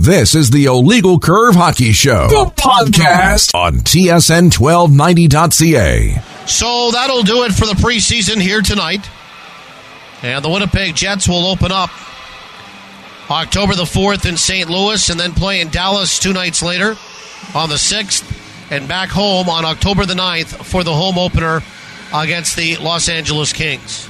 This is the Illegal Curve Hockey Show, the podcast on TSN1290.ca. So that'll do it for the preseason here tonight. And the Winnipeg Jets will open up October the 4th in St. Louis and then play in Dallas 2 nights later on the 6th and back home on October the 9th for the home opener against the Los Angeles Kings.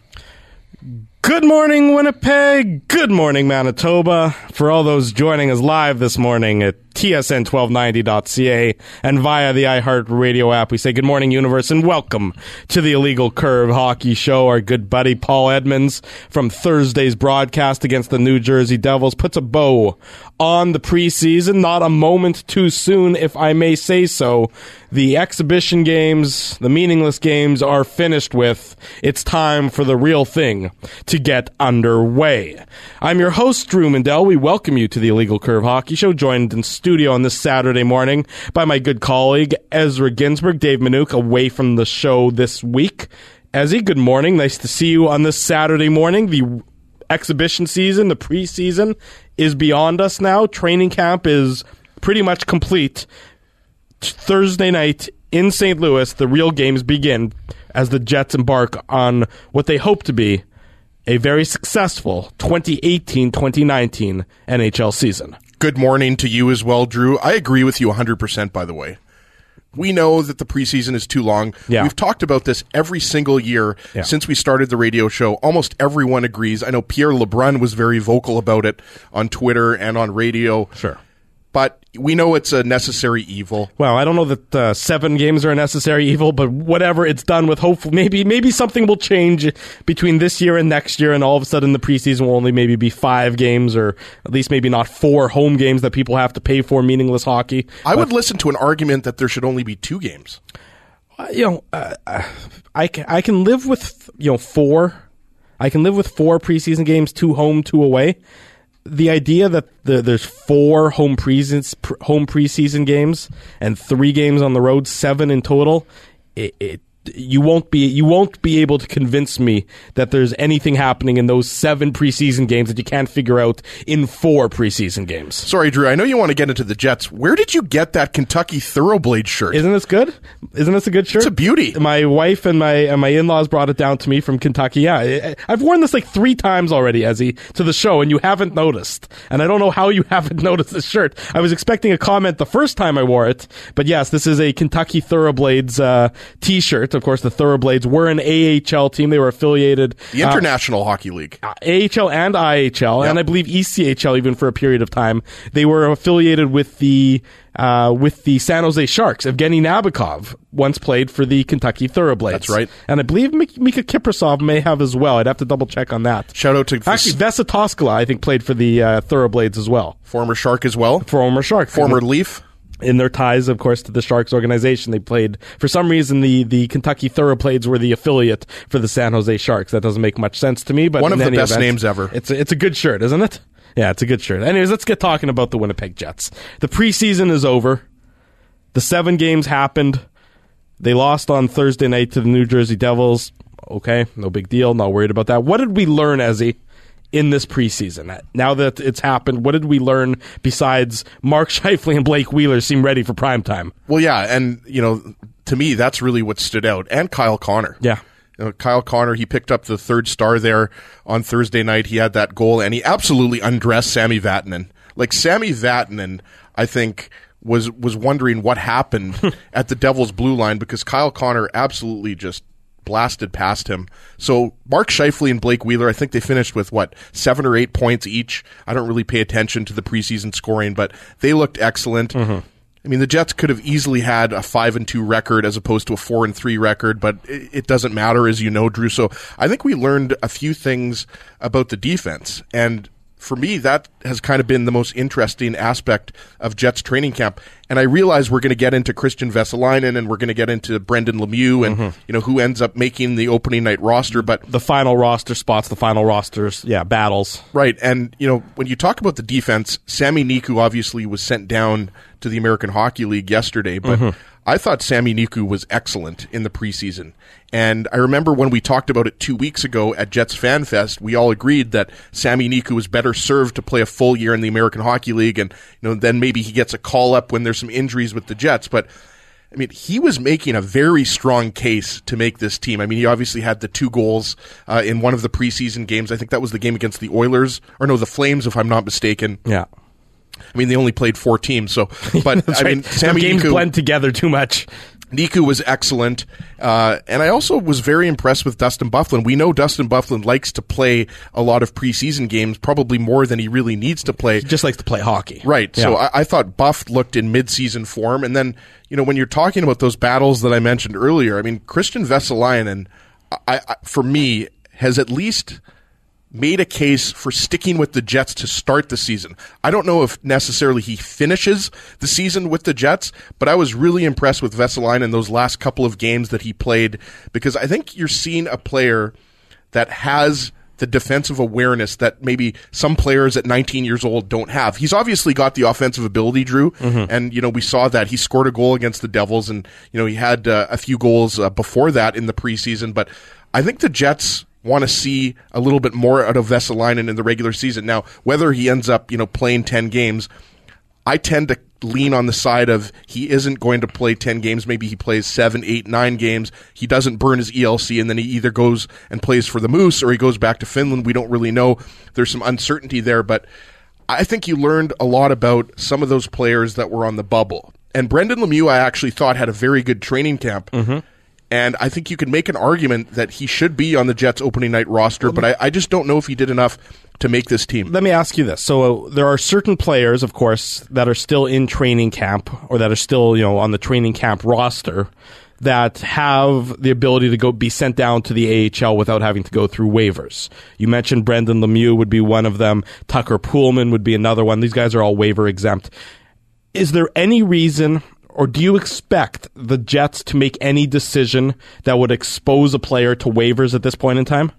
Good morning, Winnipeg. Good morning, Manitoba. For all those joining us live this morning at TSN1290.ca and via the iHeartRadio app, we say good morning, universe, and welcome to the Illegal Curve Hockey Show. Our good buddy Paul Edmonds from Thursday's broadcast against the New Jersey Devils puts a bow on the preseason. Not a moment too soon, if I may say so. The exhibition games, the meaningless games are finished with. It's time for the real thing to get underway. I'm your host, Drew Mandel. We welcome you to the Illegal Curve Hockey Show, joined in studio on this Saturday morning by my good colleague, Ezra Ginsburg. Dave Minuk away from the show this week. Ezzy, good morning. Nice to see you on this Saturday morning. The exhibition season, the preseason, is beyond us now. Training camp is pretty much complete. Thursday night in St. Louis, the real games begin as the Jets embark on what they hope to be a very successful 2018-2019 NHL season. Good morning to you as well, Drew. I agree with you 100%, by the way. We know that the preseason is too long. Yeah. We've talked about this every single year since we started the radio show. Almost everyone agrees. I know Pierre LeBrun was very vocal about it on Twitter and on radio. Sure. But we know it's a necessary evil. Well, I don't know that 7 games are a necessary evil, but whatever, it's done with. Hopefully, maybe something will change between this year and next year, and all of a sudden the preseason will only maybe be 5 games, or at least maybe not 4 home games that people have to pay for, meaningless hockey. I would listen to an argument that there should only be 2 games. I can live with 4. I can live with 4 preseason games, 2 home, 2 away. The idea that there's 4 home preseason games and 3 games on the road, 7 in total, you won't be able to convince me that there's anything happening in those 7 preseason games that you can't figure out in 4 preseason games. Sorry, Drew, I know you want to get into the Jets. Where did you get that Kentucky Thoroughblade shirt? Isn't this good? Isn't this a good shirt? It's a beauty. My wife and my in-laws brought it down to me from Kentucky. Yeah, I've worn this like 3 times already, Ezzy, to the show, and you haven't noticed. And I don't know how you haven't noticed this shirt. I was expecting a comment the first time I wore it, but yes, this is a Kentucky Thoroughblades t-shirt. Of course, the Thoroughblades were an AHL team. They were affiliated. The International Hockey League. AHL and IHL, Yep. and I believe ECHL even for a period of time. They were affiliated with the San Jose Sharks. Evgeny Nabokov once played for the Kentucky Thoroughblades. That's right. And I believe Mika Kiprasov may have as well. I'd have to double check on that. Shout out to Actually, Vesa Toskala, I think, played for the Thoroughblades as well. former Shark as well. Former Shark. Former Leaf. In their ties, of course, to the Sharks organization, they played, for some reason, the Kentucky Thoroughblades were the affiliate for the San Jose Sharks. That doesn't make much sense to me, but one of the best event, names ever. It's a good shirt, isn't it? Yeah, it's a good shirt. Anyways, let's get talking about the Winnipeg Jets. The preseason is over. The 7 games happened. They lost on Thursday night to the New Jersey Devils. Okay, no big deal. Not worried about that. What did we learn, Ezzy, in this preseason? Now that it's happened, what did we learn besides Mark Scheifele and Blake Wheeler seem ready for prime time? Well, yeah, and, to me, that's really what stood out. And Kyle Connor. Yeah. Kyle Connor, he picked up the 3rd star there on Thursday night. He had that goal, and he absolutely undressed Sami Vatanen. Like, Sami Vatanen, I think, was wondering what happened at the Devils' blue line because Kyle Connor absolutely just blasted past him. So Mark Scheifele and Blake Wheeler, I think they finished with 7 or 8 points each. I don't really pay attention to the preseason scoring, but they looked excellent. Mm-hmm. I mean, the Jets could have easily had a 5-2 record as opposed to a 4-3 record, but it doesn't matter, as you know, Drew. So I think we learned a few things about the defense, and for me, that has kind of been the most interesting aspect of Jets training camp. And I realize we're going to get into Christian Vesalainen and we're going to get into Brendan Lemieux and who ends up making the opening night roster. But the final roster spots, the final rosters, battles. Right. And, when you talk about the defense, Sami Niku obviously was sent down to the American Hockey League yesterday. But I thought Sami Niku was excellent in the preseason. And I remember when we talked about it 2 weeks ago at Jets Fan Fest, we all agreed that Sami Niku was better served to play a full year in the American Hockey League, and then maybe he gets a call-up when there's some injuries with the Jets. But I mean, he was making a very strong case to make this team. I mean, he obviously had the 2 goals in one of the preseason games. I think that was the game against the Oilers, or no, the Flames, if I'm not mistaken. Yeah. I mean, they only played 4 teams, so. But I mean, Sami games blend together too much. Niku was excellent, and I also was very impressed with Dustin Byfuglien. We know Dustin Byfuglien likes to play a lot of preseason games, probably more than he really needs to play. He just likes to play hockey. Right, yeah. So I thought Buff looked in mid-season form, and then, when you're talking about those battles that I mentioned earlier, I mean, Christian Vesalainen, for me, has at least made a case for sticking with the Jets to start the season. I don't know if necessarily he finishes the season with the Jets, but I was really impressed with Vesalainen in those last couple of games that he played, because I think you're seeing a player that has the defensive awareness that maybe some players at 19 years old don't have. He's obviously got the offensive ability, Drew, and we saw that. He scored a goal against the Devils, and he had a few goals before that in the preseason, but I think the Jets want to see a little bit more out of Vesalainen in the regular season. Now, whether he ends up, playing 10 games, I tend to lean on the side of he isn't going to play 10 games. Maybe he plays 7, 8, 9 games. He doesn't burn his ELC, and then he either goes and plays for the Moose or he goes back to Finland. We don't really know. There's some uncertainty there, but I think you learned a lot about some of those players that were on the bubble. And Brendan Lemieux, I actually thought, had a very good training camp. And I think you could make an argument that he should be on the Jets opening night roster, but I just don't know if he did enough to make this team. Let me ask you this. So there are certain players, of course, that are still in training camp or that are still, on the training camp roster that have the ability to be sent down to the AHL without having to go through waivers. You mentioned Brendan Lemieux would be one of them. Tucker Poolman would be another one. These guys are all waiver exempt. Is there any reason, or do you expect the Jets to make any decision that would expose a player to waivers at this point in time?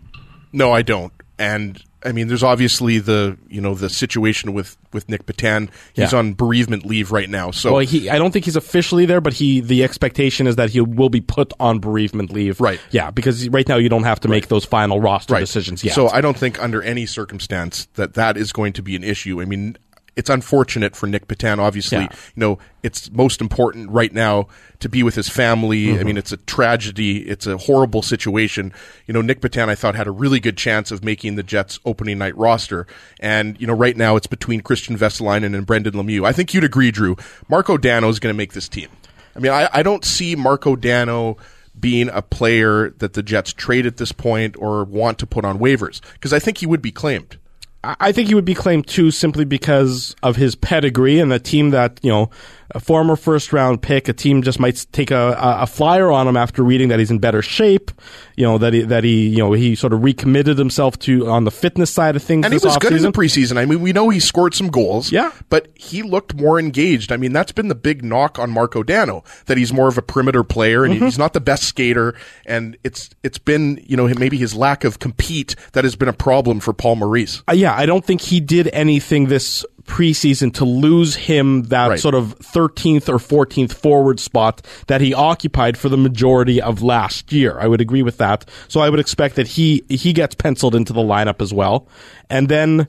No, I don't. And I mean, there's obviously the situation with Nick Petan. He's on bereavement leave right now. So I don't think he's officially there, but the expectation is that he will be put on bereavement leave. Right. Yeah, because right now you don't have to make those final roster decisions yet. So I don't think under any circumstance that is going to be an issue. I mean, it's unfortunate for Nick Petan, obviously. It's most important right now to be with his family. I mean, it's a tragedy. It's a horrible situation. Nick Petan, I thought, had a really good chance of making the Jets opening night roster. And, right now it's between Christian Vesalainen and Brendan Lemieux. I think you'd agree, Drew. Marco Dano is going to make this team. I mean, I don't see Marco Dano being a player that the Jets trade at this point or want to put on waivers, because I think he would be claimed. I think he would be claimed too, simply because of his pedigree and the team that, a former first-round pick, a team just might take a flyer on him after reading that he's in better shape, that he sort of recommitted himself to on the fitness side of things. And he was good in the preseason. I mean, we know he scored some goals, but he looked more engaged. I mean, that's been the big knock on Marco Dano, that he's more of a perimeter player and he's not the best skater. And it's been, maybe his lack of compete that has been a problem for Paul Maurice. I don't think he did anything this preseason to lose him that sort of 13th or 14th forward spot that he occupied for the majority of last year. I would agree with that. So I would expect that he gets penciled into the lineup as well. And then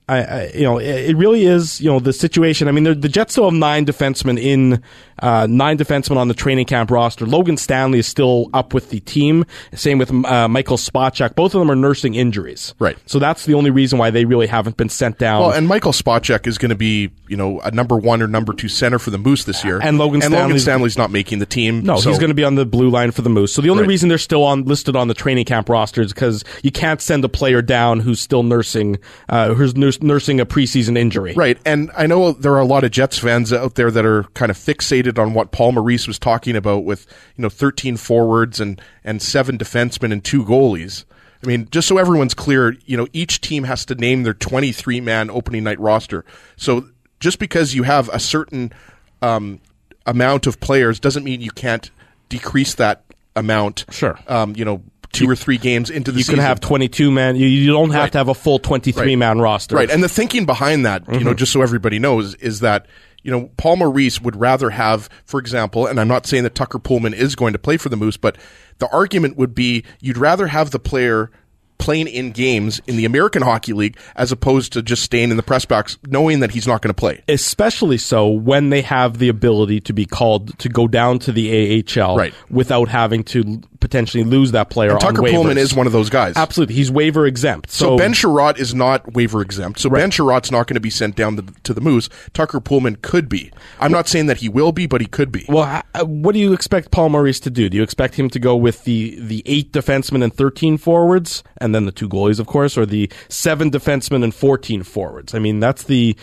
it really is, the situation. I mean, the Jets still have 9 defensemen on the training camp roster. Logan Stanley is still up with the team. Same with Michael Spacek. Both of them are nursing injuries. Right. So that's the only reason why they really haven't been sent down. Well, and Michael Spacek is going to be, a number 1 or number 2 center for the Moose this year. And Logan Stanley's not making the team. No, he's going to be on the blue line for the Moose. So the only reason they're still listed on the training camp roster is because you can't send a player down who's still nursing a preseason injury. Right. And I know there are a lot of Jets fans out there that are kind of fixated on what Paul Maurice was talking about with, 13 forwards and 7 defensemen and 2 goalies. I mean, just so everyone's clear, each team has to name their 23-man opening night roster. So just because you have a certain amount of players doesn't mean you can't decrease that amount. Sure. 2 or 3 games into the season. You can have 22 men. You don't have to have a full 23-man roster. Right. And the thinking behind that, just so everybody knows, is that, Paul Maurice would rather have, for example, and I'm not saying that Tucker Poolman is going to play for the Moose, but the argument would be you'd rather have the player playing in games in the American Hockey League as opposed to just staying in the press box knowing that he's not going to play. Especially so when they have the ability to be called to go down to the AHL without having to potentially lose that player on waivers. Tucker Poolman is one of those guys. Absolutely. He's waiver exempt. So Ben Sherratt is not waiver exempt. So Ben Sherratt's not going to be sent down to the Moose. Tucker Poolman could be. I'm not saying that he will be, but he could be. Well, what do you expect Paul Maurice to do? Do you expect him to go with the 8 defensemen and 13 forwards, and then the 2 goalies, of course, or the 7 defensemen and 14 forwards? I mean, that's he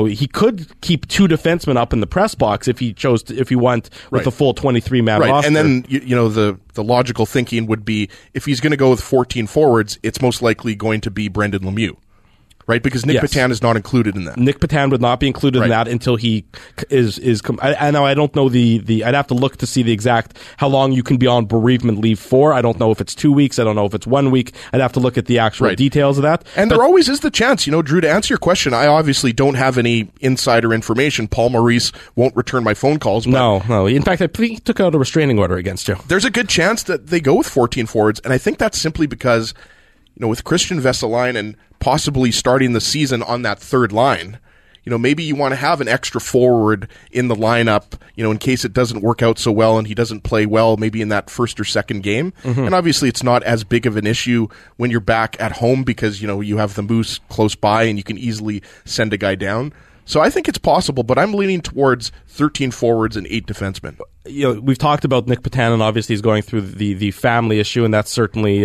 could keep 2 defensemen up in the press box if he chose to, if he went with the full 23-man roster. And then, the logical thinking would be if he's going to go with 14 forwards, it's most likely going to be Brendan Lemieux. Right, because Nick Petan is not included in that. Nick Petan would not be included in that until he is. I know. I don't know the. I'd have to look to see the exact how long you can be on bereavement leave for. I don't know if it's 2 weeks. I don't know if it's 1 week. I'd have to look at the actual details of that. And there always is the chance, Drew, to answer your question. I obviously don't have any insider information. Paul Maurice won't return my phone calls. But no. In fact, I think he took out a restraining order against you. There's a good chance that they go with 14 forwards, and I think that's simply because, with Christian Vesalainen possibly starting the season on that third line, maybe you want to have an extra forward in the lineup, in case it doesn't work out so well and he doesn't play well, maybe in that first or second game. Mm-hmm. And obviously it's not as big of an issue when you're back at home because, you have the Moose close by and you can easily send a guy down. So I think it's possible, but I'm leaning towards 13 forwards and 8 defensemen. We've talked about Nick Petan, and obviously he's going through the family issue, and that's certainly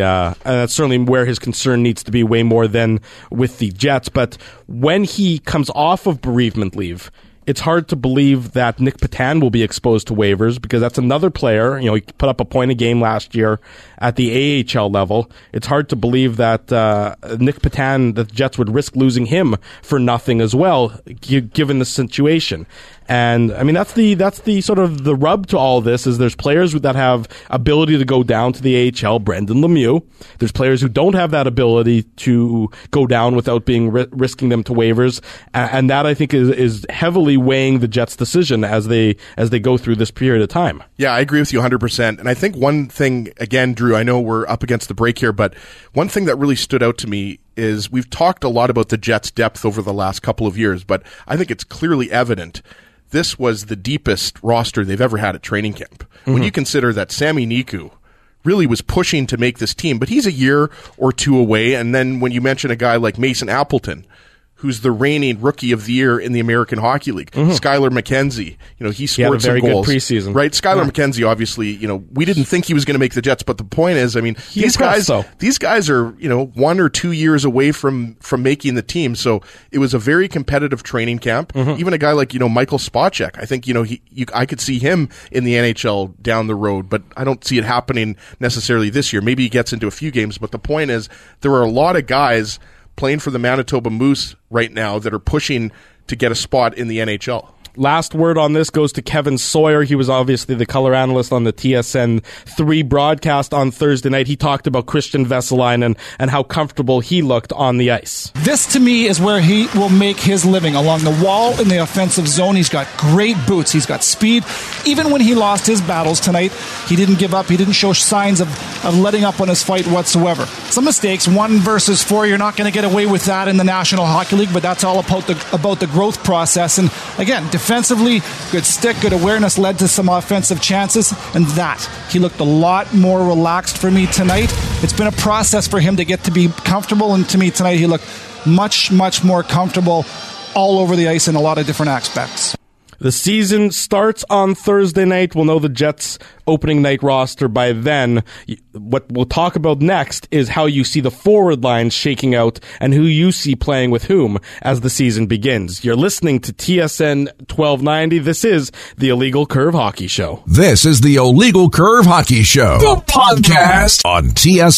where his concern needs to be way more than with the Jets. But when he comes off of bereavement leave, it's hard to believe that Nick Petan will be exposed to waivers because that's another player. He put up a point a game last year at the AHL level. It's hard to believe that Nick Petan, the Jets would risk losing him for nothing as well, given the situation. And I mean, that's the sort of the rub to all this is there's players that have ability to go down to the AHL, Brendan Lemieux. There's players who don't have that ability to go down without being risking them to waivers. And that I think is heavily weighing the Jets' decision as they go through this period of time. Yeah, I agree with you 100%. And I think one thing, again, Drew, I know we're up against the break here, but one thing that really stood out to me is we've talked a lot about the Jets' depth over the last couple of years, but I think it's clearly evident this was the deepest roster they've ever had at training camp. Mm-hmm. When you consider that Sami Niku really was pushing to make this team, but he's a year or two away. And then when you mention a guy like Mason Appleton, who's the reigning Rookie of the Year in the American Hockey League. Mm-hmm. Skylar McKenzie, he scored some goals. He had a very good preseason. Right, Skylar McKenzie, obviously, we didn't think he was going to make the Jets, but the point is, these guys are, 1 or 2 years away from making the team, so it was a very competitive training camp. Mm-hmm. Even a guy like, Michael Spacek, I think, I could see him in the NHL down the road, but I don't see it happening necessarily this year. Maybe he gets into a few games, but the point is, there are a lot of guys playing for the Manitoba Moose right now that are pushing to get a spot in the NHL. Last word on this goes to Kevin Sawyer. He was obviously the color analyst on the TSN 3 broadcast on Thursday night. He talked about Christian Vesalainen and how comfortable he looked on the ice. This, to me, is where he will make his living. Along the wall in the offensive zone, he's got great boots. He's got speed. Even when he lost his battles tonight, he didn't give up. He didn't show signs of letting up on his fight whatsoever. Some mistakes, 1 versus 4. You're not going to get away with that in the National Hockey League, but that's all about the growth process. And again, defensively, good stick, good awareness led to some offensive chances, and that he looked a lot more relaxed for me tonight. It's been a process for him to get to be comfortable, and to me tonight he looked much, much more comfortable all over the ice in a lot of different aspects. The season starts on Thursday night. We'll know the Jets' opening night roster by then. What we'll talk about next is how you see the forward lines shaking out and who you see playing with whom as the season begins. You're listening to TSN 1290. This is the Illegal Curve Hockey Show. This is the Illegal Curve Hockey Show, the podcast on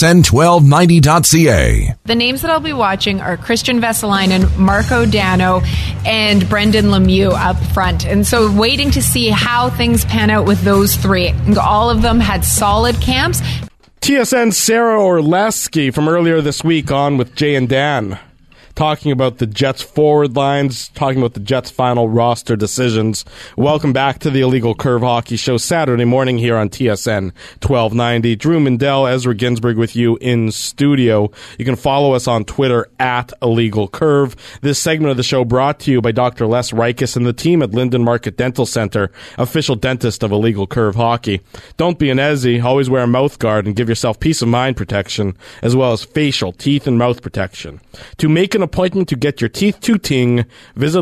TSN1290.ca. The names that I'll be watching are Christian Vesalainen, Marco Dano, and Brendan Lemieux up front. And so waiting to see how things pan out with those three. All of them had solid camps. TSN Sarah Orlesky from earlier this week on with Jay and Dan talking about the Jets forward lines, talking about the Jets final roster decisions. Welcome back to the Illegal Curve Hockey Show, Saturday morning here on TSN 1290. Drew Mindell, Ezra Ginsburg with you in studio. You can follow us on Twitter at Illegal Curve. This segment of the show brought to you by Dr. Les Reiches and the team at Linden Market Dental Center, official dentist of Illegal Curve Hockey. Don't be an Ezzy. Always wear a mouth guard and give yourself peace of mind protection, as well as facial, teeth, and mouth protection. To make an appointment to get your teeth tooting, visit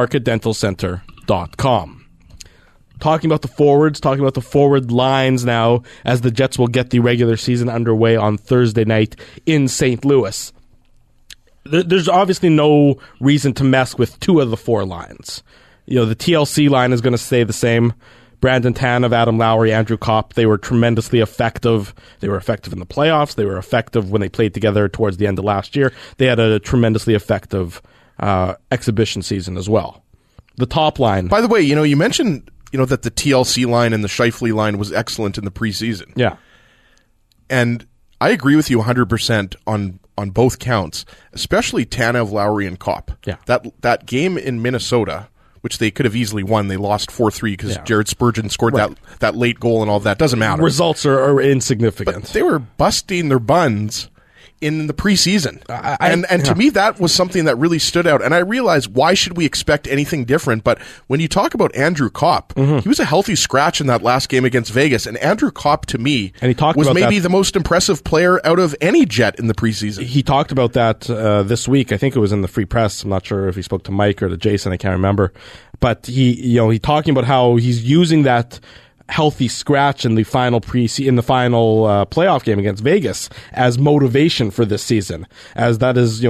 LindenMarketDentalCenter.com. Talking about the forwards, talking about the forward lines now, as the Jets will get the regular season underway on Thursday night in St. Louis. There's obviously no reason to mess with two of the four lines. The TLC line is going to stay the same. Brandon Tanev, Adam Lowry, Andrew Kopp, they were tremendously effective. They were effective in the playoffs. They were effective when they played together towards the end of last year. They had a tremendously effective exhibition season as well. The top line. By the way, you mentioned that the TLC line and the Scheifele line was excellent in the preseason. Yeah. And I agree with you 100% on both counts, especially Tanev, Lowry, and Kopp. Yeah. That game in Minnesota, which they could have easily won. They lost 4-3 because Jared Spurgeon scored that late goal and all that. Doesn't matter. Results are insignificant. But they were busting their buns in the preseason. And to me, that was something that really stood out. And I realized, why should we expect anything different? But when you talk about Andrew Kopp, he was a healthy scratch in that last game against Vegas. And Andrew Kopp, to me, was maybe the most impressive player out of any Jet in the preseason. He talked about that this week. I think it was in the Free Press. I'm not sure if he spoke to Mike or to Jason. I can't remember. But he talking about how he's using that healthy scratch in the final playoff game against Vegas as motivation for this season, as that is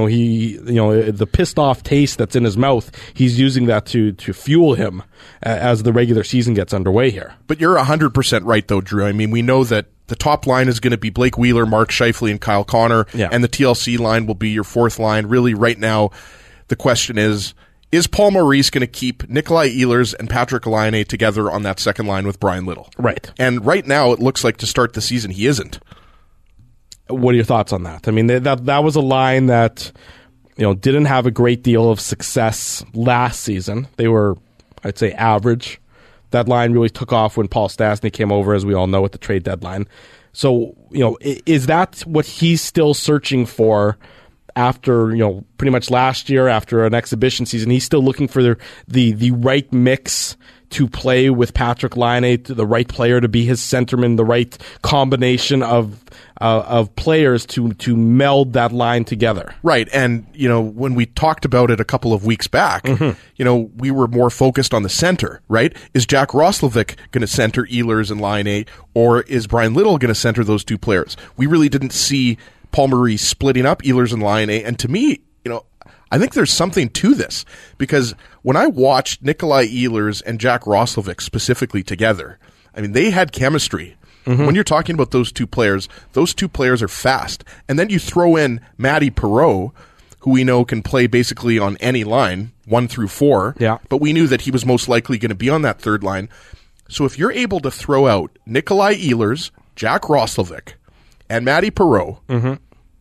the pissed off taste that's in his mouth. He's using that to fuel him as the regular season gets underway here. But you're 100% right though, Drew. I mean, we know that the top line is going to be Blake Wheeler, Mark Scheifele, and Kyle Connor, and the TLC line will be your fourth line. Really, right now, the question is Paul Maurice going to keep Nikolai Ehlers and Patrick Laine together on that second line with Brian Little? Right. And right now, it looks like to start the season, he isn't. What are your thoughts on that? I mean, that was a line that didn't have a great deal of success last season. They were, I'd say, average. That line really took off when Paul Stastny came over, as we all know, at the trade deadline. So, is that what he's still searching for? After pretty much last year, after an exhibition season, he's still looking for the right mix to play with Patrick Laine, the right player to be his centerman, the right combination of players to meld that line together. Right, and when we talked about it a couple of weeks back, we were more focused on the center. Right, is Jack Roslovic going to center Ehlers and Laine, or is Brian Little going to center those two players? We really didn't see Paul Maurice splitting up Ehlers and Laine, and to me, I think there's something to this, because when I watched Nikolai Ehlers and Jack Roslovic specifically together, I mean, they had chemistry. When you're talking about those two players are fast, and then you throw in Matty Perreault, who we know can play basically on any line, 1 through 4, but we knew that he was most likely going to be on that third line. So if you're able to throw out Nikolai Ehlers, Jack Roslovic, and Matty Perreault,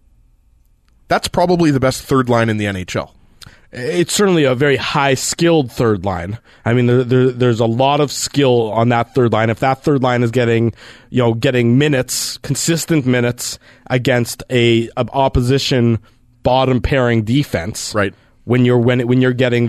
that's probably the best third line in the NHL. It's certainly a very high-skilled third line. I mean, there's a lot of skill on that third line. If that third line is getting minutes, consistent minutes against a opposition bottom pairing defense, right? When you're getting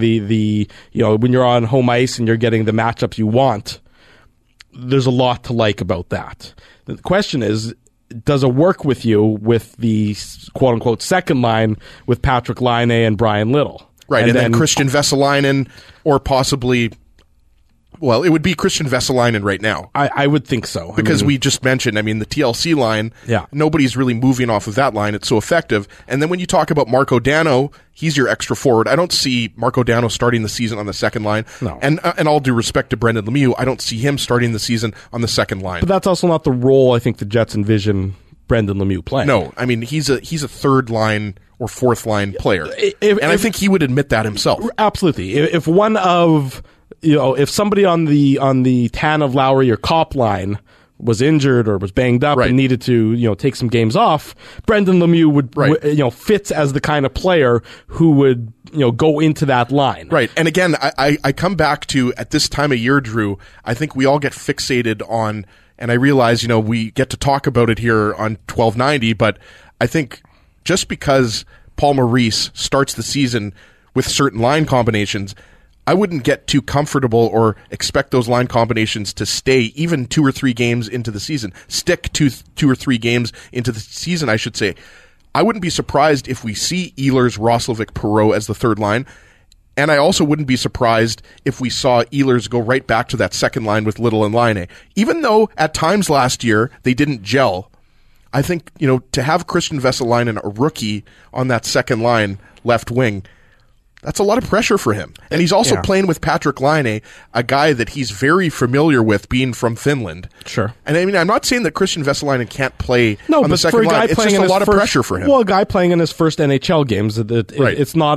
when you're on home ice and you're getting the matchups you want, there's a lot to like about that. The question is, does it work with you with the quote-unquote second line with Patrick Laine and Brian Little? Right, and then Christian Vesalainen, or possibly, well, it would be Christian Vesalainen right now. I would think so. Because we just mentioned, the TLC line, nobody's really moving off of that line. It's so effective. And then when you talk about Marco Dano, he's your extra forward. I don't see Marco Dano starting the season on the second line. No. And all due respect to Brendan Lemieux, I don't see him starting the season on the second line. But that's also not the role I think the Jets envision Brendan Lemieux playing. No, he's a third line or fourth line player. I think he would admit that himself. Absolutely. If one of, if somebody on the Tanev, Lowry, or Kopp line was injured or was banged up and needed to, take some games off, Brendan Lemieux would, fits as the kind of player who would, go into that line. Right. And again, I come back to, at this time of year, Drew, I think we all get fixated on, and I realize, we get to talk about it here on 1290, but I think just because Paul Maurice starts the season with certain line combinations, I wouldn't get too comfortable or expect those line combinations to stay even 2 or 3 games into the season. Stick to 2 or 3 games into the season, I should say. I wouldn't be surprised if we see Ehlers, Roslovic, Perreault as the third line. And I also wouldn't be surprised if we saw Ehlers go right back to that second line with Little and Laine. Even though at times last year they didn't gel, I think, to have Christian Vesalainen, a rookie, on that second line left wing, that's a lot of pressure for him. And he's also playing with Patrik Laine, a guy that he's very familiar with, being from Finland. Sure. And I mean, I'm not saying that Christian Vesalainen can't play on the second line. It's just a lot of pressure for him. Well, a guy playing in his first NHL games, it's not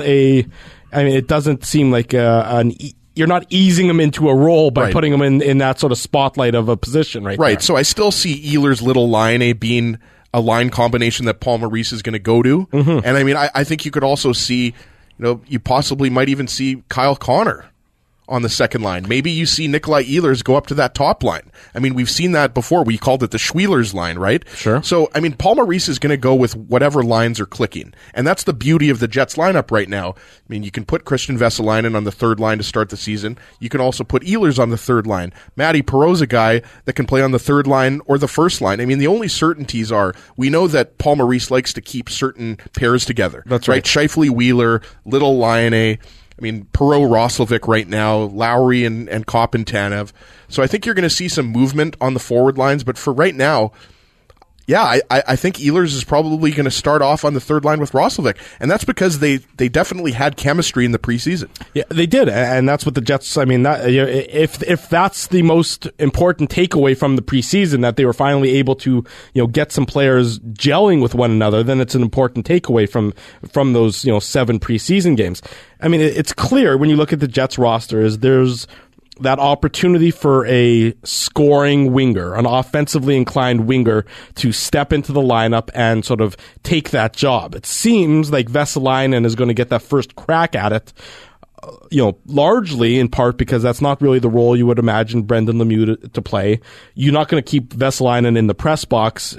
it doesn't seem like you're not easing him into a role by putting him in that sort of spotlight of a position right there. So I still see Ehlers, Little, Laine being a line combination that Paul Maurice is going to go to. Mm-hmm. And I mean, I think you could also see, you possibly might even see Kyle Connor on the second line. Maybe you see Nikolai Ehlers go up to that top line. I mean, we've seen that before. We called it the Schwielers line, right? Sure. So, I mean, Paul Maurice is going to go with whatever lines are clicking. And that's the beauty of the Jets lineup right now. I mean, you can put Christian Vesalainen on the third line to start the season. You can also put Ehlers on the third line. Matty Perreault's a guy that can play on the third line or the first line. I mean, the only certainties are, we know that Paul Maurice likes to keep certain pairs together. That's right. Scheifele, Wheeler, Little, Laine. I mean, Perreault, Roslovic right now, Lowry and Kopp and Tanev. So I think you're going to see some movement on the forward lines. But for right now, I think Ehlers is probably going to start off on the third line with Roslovic. And that's because they definitely had chemistry in the preseason. Yeah, they did. And that's what the Jets, I mean, if that's the most important takeaway from the preseason, that they were finally able to, get some players gelling with one another, then it's an important takeaway from those, 7 preseason games. I mean, it's clear when you look at the Jets roster is there's that opportunity for a scoring winger, an offensively inclined winger, to step into the lineup and sort of take that job. It seems like Vesalainen is going to get that first crack at it, largely in part because that's not really the role you would imagine Brendan Lemieux to play. You're not going to keep Vesalainen in the press box,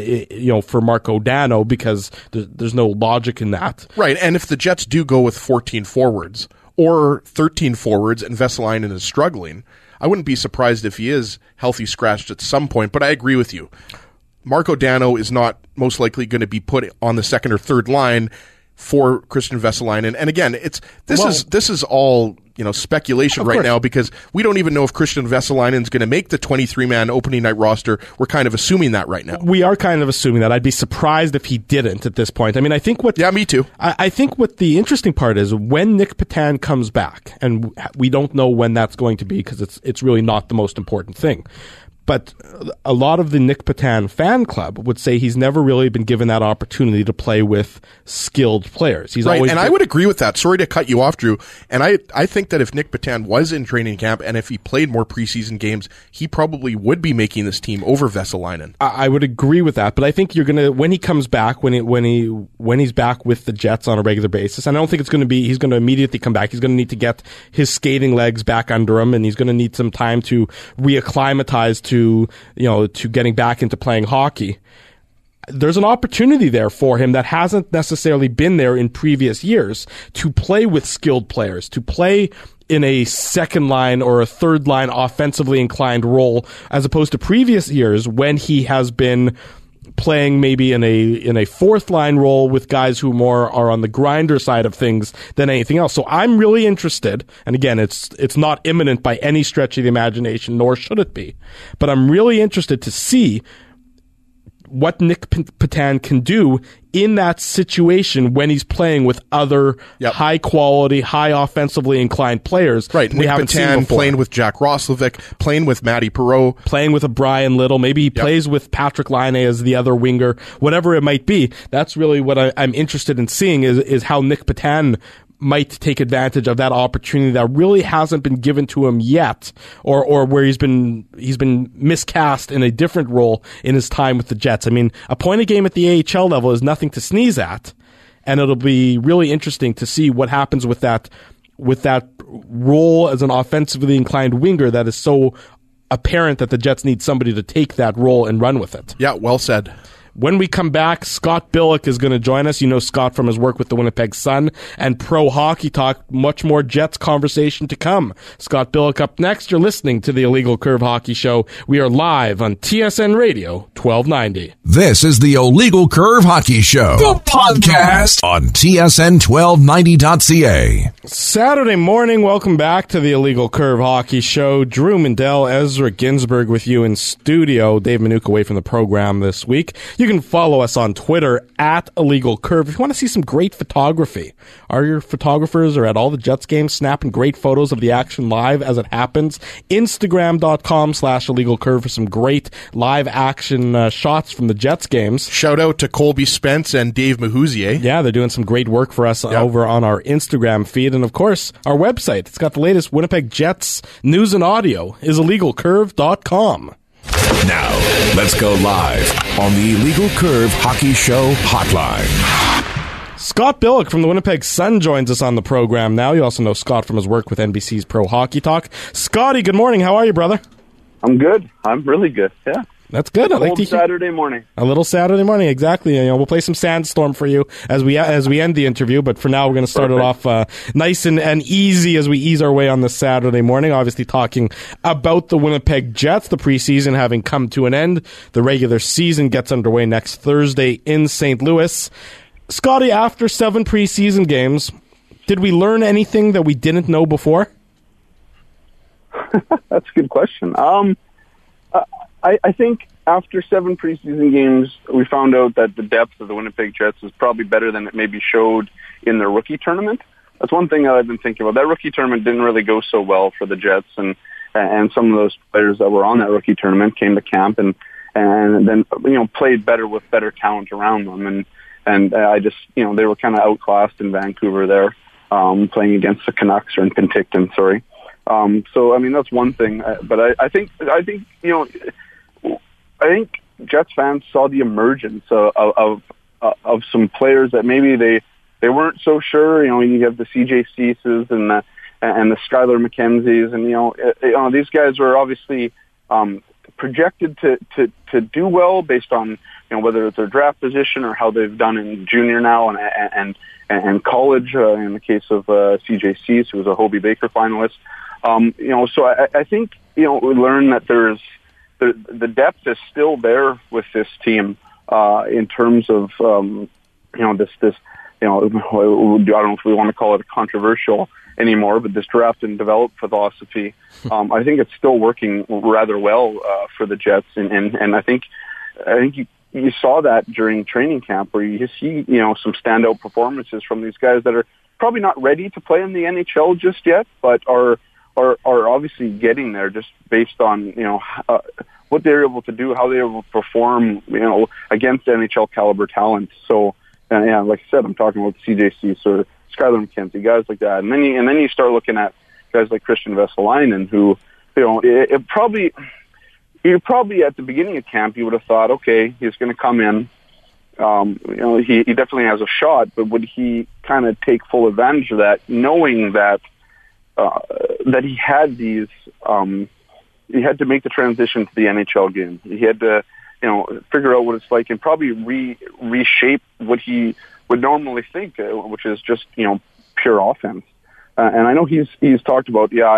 for Marco Dano, because there's no logic in that. Right, and if the Jets do go with 14 forwards or 13 forwards and Vesalainen is struggling, I wouldn't be surprised if he is healthy scratched at some point, but I agree with you. Marco Dano is not most likely going to be put on the second or third line for Christian Vesalainen. And again, this is all speculation right now, because we don't even know if Christian Vesalainen is going to make the 23-man opening night roster. We're kind of assuming that right now. We are kind of assuming that. I'd be surprised if he didn't at this point. I mean, I think me too. I think what the interesting part is when Nick Petan comes back, and we don't know when that's going to be because it's really not the most important thing. But a lot of the Nick Petan fan club would say he's never really been given that opportunity to play with skilled players. He's always I would agree with that. Sorry to cut you off, Drew. And I think that if Nick Petan was in training camp and if he played more preseason games, he probably would be making this team over Vesalainen. I would agree with that, but I think you're gonna, when he comes back, when he's back with the Jets on a regular basis, and I don't think he's gonna immediately come back. He's gonna need to get his skating legs back under him, and he's gonna need some time to reacclimatize to getting back into playing hockey. There's an opportunity there for him that hasn't necessarily been there in previous years, to play with skilled players, to play in a second line or a third line offensively inclined role, as opposed to previous years when he has been playing maybe in a fourth line role with guys who more are on the grinder side of things than anything else. So I'm really interested, and again, it's not imminent by any stretch of the imagination, nor should it be, but I'm really interested to see what Nick Petan can do in that situation when he's playing with other high quality, high offensively inclined players. Right, Nick Petan playing with Jack Roslovic, playing with Matty Perreault, playing with a Brian Little. Maybe he plays with Patrik Laine as the other winger. Whatever it might be, that's really what I'm interested in seeing is how Nick Petan might take advantage of that opportunity that really hasn't been given to him yet, or where he's been miscast in a different role in his time with the Jets. I mean, a point a game at the AHL level is nothing to sneeze at, and it'll be really interesting to see what happens with that role as an offensively inclined winger that is so apparent that the Jets need somebody to take that role and run with it. Yeah, well said. When we come back, Scott Billeck is going to join us. You know Scott from his work with the Winnipeg Sun and Pro Hockey Talk. Much more Jets conversation to come. Scott Billeck up next. You're listening to the Illegal Curve Hockey Show. We are live on TSN Radio 1290. This is the Illegal Curve Hockey Show, the podcast on TSN1290.ca. Saturday morning, welcome back to the Illegal Curve Hockey Show. Drew Mindell, Ezra Ginsburg with you in studio. Dave Minuk away from the program this week. You can follow us on Twitter at Illegal Curve if you want to see some great photography. Our photographers are at all the Jets games snapping great photos of the action live as it happens. Instagram.com/Illegal Curve for some great live action shots from the Jets games. Shout out to Colby Spence and Dave Mahuzier. Yeah, they're doing some great work for us over on our Instagram feed. And of course, our website. It's got the latest Winnipeg Jets news and audio is illegalcurve.com. Now, let's go live on the Illegal Curve Hockey Show hotline. Scott Billeck from the Winnipeg Sun joins us on the program now. You also know Scott from his work with NBC's Pro Hockey Talk. Scotty, good morning. How are you, brother? I'm good. I'm really good. Yeah. That's good. I like to hear. Saturday morning. A little Saturday morning, exactly. You know, we'll play some Sandstorm for you as we end the interview. But for now, we're going to start it off nice and easy as we ease our way on this Saturday morning. Obviously, talking about the Winnipeg Jets, the preseason having come to an end. The regular season gets underway next Thursday in St. Louis. Scotty, after 7 preseason games, did we learn anything that we didn't know before? That's a good question. I think after 7 preseason games, we found out that the depth of the Winnipeg Jets is probably better than it maybe showed in their rookie tournament. That's one thing that I've been thinking about. That rookie tournament didn't really go so well for the Jets, and some of those players that were on that rookie tournament came to camp and then played better with better talent around them, and I just they were kind of outclassed in Vancouver there, playing against the Canucks or in Penticton, sorry. So I mean that's one thing, but I think Jets fans saw the emergence of some players that maybe they weren't so sure. You have the CJ Ceases and the Skylar McKenzies, and these guys were obviously projected to do well based on whether it's their draft position or how they've done in junior now and college. In the case of CJ Cease, who was a Hobey Baker finalist. So I think we learned that there's the depth is still there with this team in terms of this I don't know if we want to call it controversial anymore, but this draft and develop philosophy, I think it's still working rather well for the Jets, and I think you saw that during training camp where you see some standout performances from these guys that are probably not ready to play in the NHL just yet, but are obviously getting there just based on what they're able to do, how they're able to perform against NHL caliber talent. So like I said, I'm talking about CJ Cease or Skylar McKenzie, guys like that, and then you start looking at guys like Christian Vesalainen, who it probably at the beginning of camp you would have thought, okay, he's going to come in. He definitely has a shot, but would he kind of take full advantage of that, knowing that he had these, he had to make the transition to the NHL game. He had to, figure out what it's like and probably reshape what he would normally think, which is just, pure offense. And I know he's talked about, he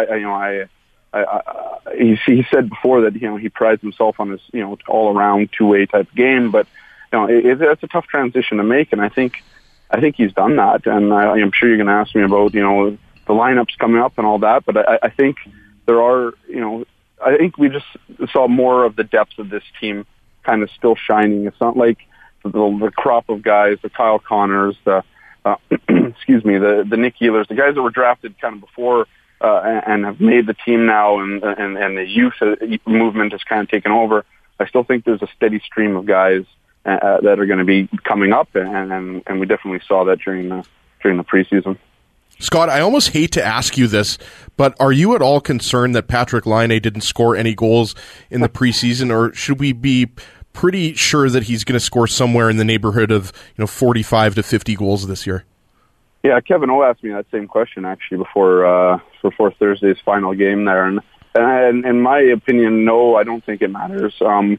said before that, he prides himself on his, all around two-way type game, but, it's a tough transition to make. And I think he's done that. And I'm sure you're going to ask me about, the lineups coming up and all that, but I think there are, I think we just saw more of the depth of this team kind of still shining. It's not like the crop of guys, the Kyle Connors, the excuse me, the Nick Ehlers, the guys that were drafted kind of before and have made the team now, and the youth movement has kind of taken over. I still think there's a steady stream of guys that are going to be coming up, and we definitely saw that during the preseason. Scott, I almost hate to ask you this, but are you at all concerned that Patrik Laine didn't score any goals in the preseason, or should we be pretty sure that he's going to score somewhere in the neighborhood of 45 to 50 goals this year? Yeah, Kevin O asked me that same question actually before Thursday's final game there, and in my opinion, no, I don't think it matters.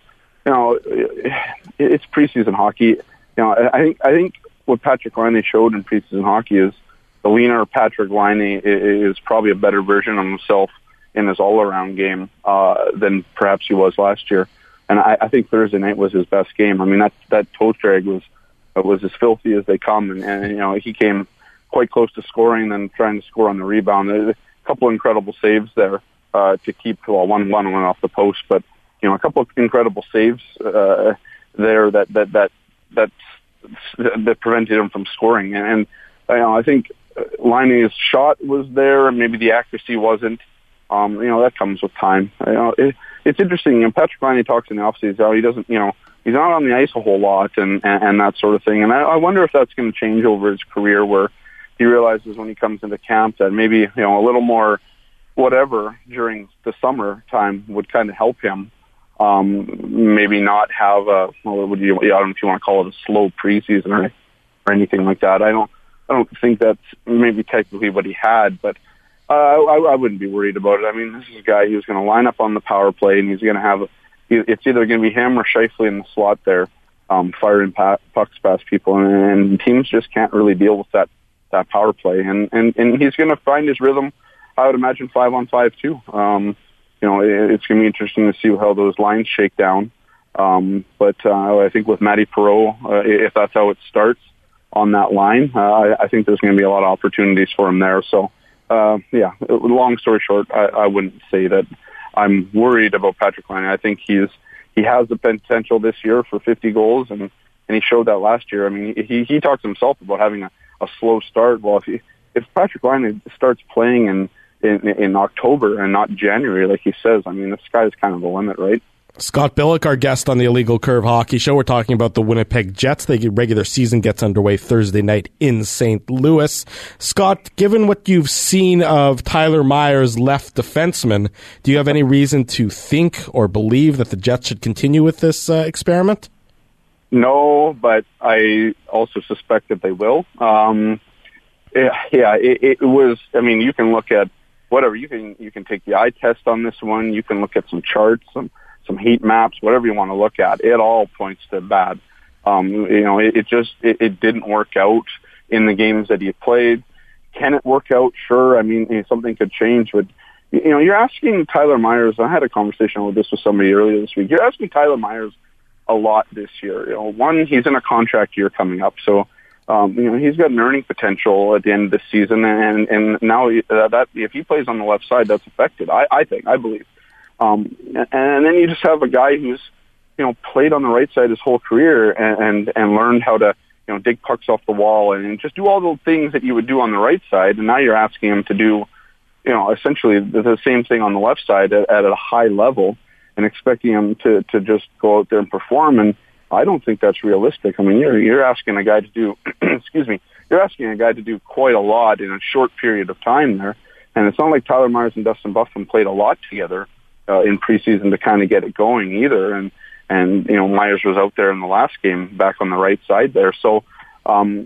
It's preseason hockey. I think what Patrik Laine showed in preseason hockey is the leaner Patrik Laine is probably a better version of himself in his all-around game than perhaps he was last year. And I think Thursday night was his best game. I mean, that toe drag was as filthy as they come, and he came quite close to scoring and trying to score on the rebound. There's a couple of incredible saves there to keep one went off the post, but a couple of incredible saves there that prevented him from scoring. And I think Laine's shot was there, and maybe the accuracy wasn't. That comes with time. It's interesting. Patrik Laine talks in the offseason how he doesn't, he's not on the ice a whole lot and that sort of thing. And I wonder if that's going to change over his career, where he realizes when he comes into camp that maybe a little more whatever during the summer time would kind of help him. Maybe not have I don't know if you want to call it a slow preseason or anything like that. I don't think that's maybe technically what he had, but I wouldn't be worried about it. I mean, this is a guy who's going to line up on the power play, and he's going to have it's either going to be him or Scheifele in the slot there, firing pucks past people, and teams just can't really deal with that power play, and he's going to find his rhythm. I would imagine 5-on-5 too. It's going to be interesting to see how those lines shake down. But I think with Matty Perreault, if that's how it starts on that line, I think there's going to be a lot of opportunities for him there. So, long story short, I wouldn't say that I'm worried about Patrik Laine. I think he has the potential this year for 50 goals, and he showed that last year. I mean, he talks himself about having a slow start. Well, if Patrik Laine starts playing in October and not January, like he says, I mean, the sky's kind of the limit, right? Scott Billeck, our guest on the Illegal Curve Hockey Show. We're talking about the Winnipeg Jets. The regular season gets underway Thursday night in St. Louis. Scott, given what you've seen of Tyler Myers, left defenseman, do you have any reason to think or believe that the Jets should continue with this experiment? No, but I also suspect that they will. It was, I mean, you can look at whatever. You can take the eye test on this one. You can look at some charts, some heat maps, whatever you want to look at. It all points to bad. It didn't work out in the games that he played. Can it work out? Sure. I mean, something could change, but you're asking Tyler Myers. I had a conversation with somebody earlier this week. You're asking Tyler Myers a lot this year. One, he's in a contract year coming up, so he's got an earning potential at the end of the season, and now that if he plays on the left side, that's affected. I believe. And then you just have a guy who's played on the right side his whole career and learned how to dig pucks off the wall and just do all the things that you would do on the right side, and now you're asking him to do essentially the same thing on the left side at a high level, and expecting him to just go out there and perform. And I don't think that's realistic. I mean, you're asking a guy to do, you're asking a guy to do quite a lot in a short period of time there. And it's not like Tyler Myers and Dustin Byfuglien played a lot together in preseason to kind of get it going either. And Myers was out there in the last game back on the right side there. So, I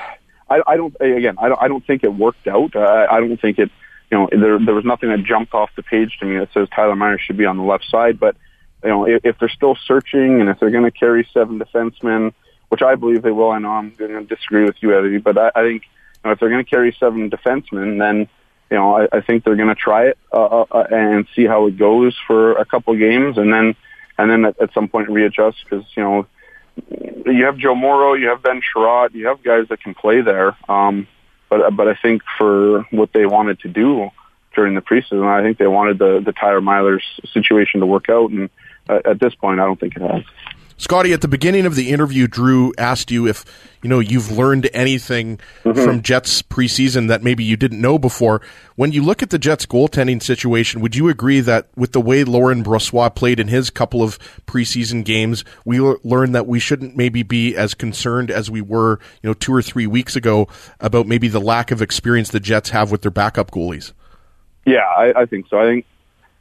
don't think it worked out. I don't think it, there was nothing that jumped off the page to me that says Tyler Myers should be on the left side. But, if they're still searching and if they're going to carry 7 defensemen, which I believe they will, I know I'm going to disagree with you, Eddie, but I think if they're going to carry 7 defensemen, then, I think they're going to try it and see how it goes for a couple games, and then at some point readjust, because, you have Joe Morrow, you have Ben Sherratt, you have guys that can play there. But I think for what they wanted to do during the preseason, I think they wanted the Tyler Myers situation to work out, and at this point, I don't think it has. Scotty, at the beginning of the interview, Drew asked you if you've learned anything from Jets preseason that maybe you didn't know before. When you look at the Jets goaltending situation, would you agree that with the way Laurent Brossoit played in his couple of preseason games, we learned that we shouldn't maybe be as concerned as we were 2 or 3 weeks ago about maybe the lack of experience the Jets have with their backup goalies? Yeah, I think so. I think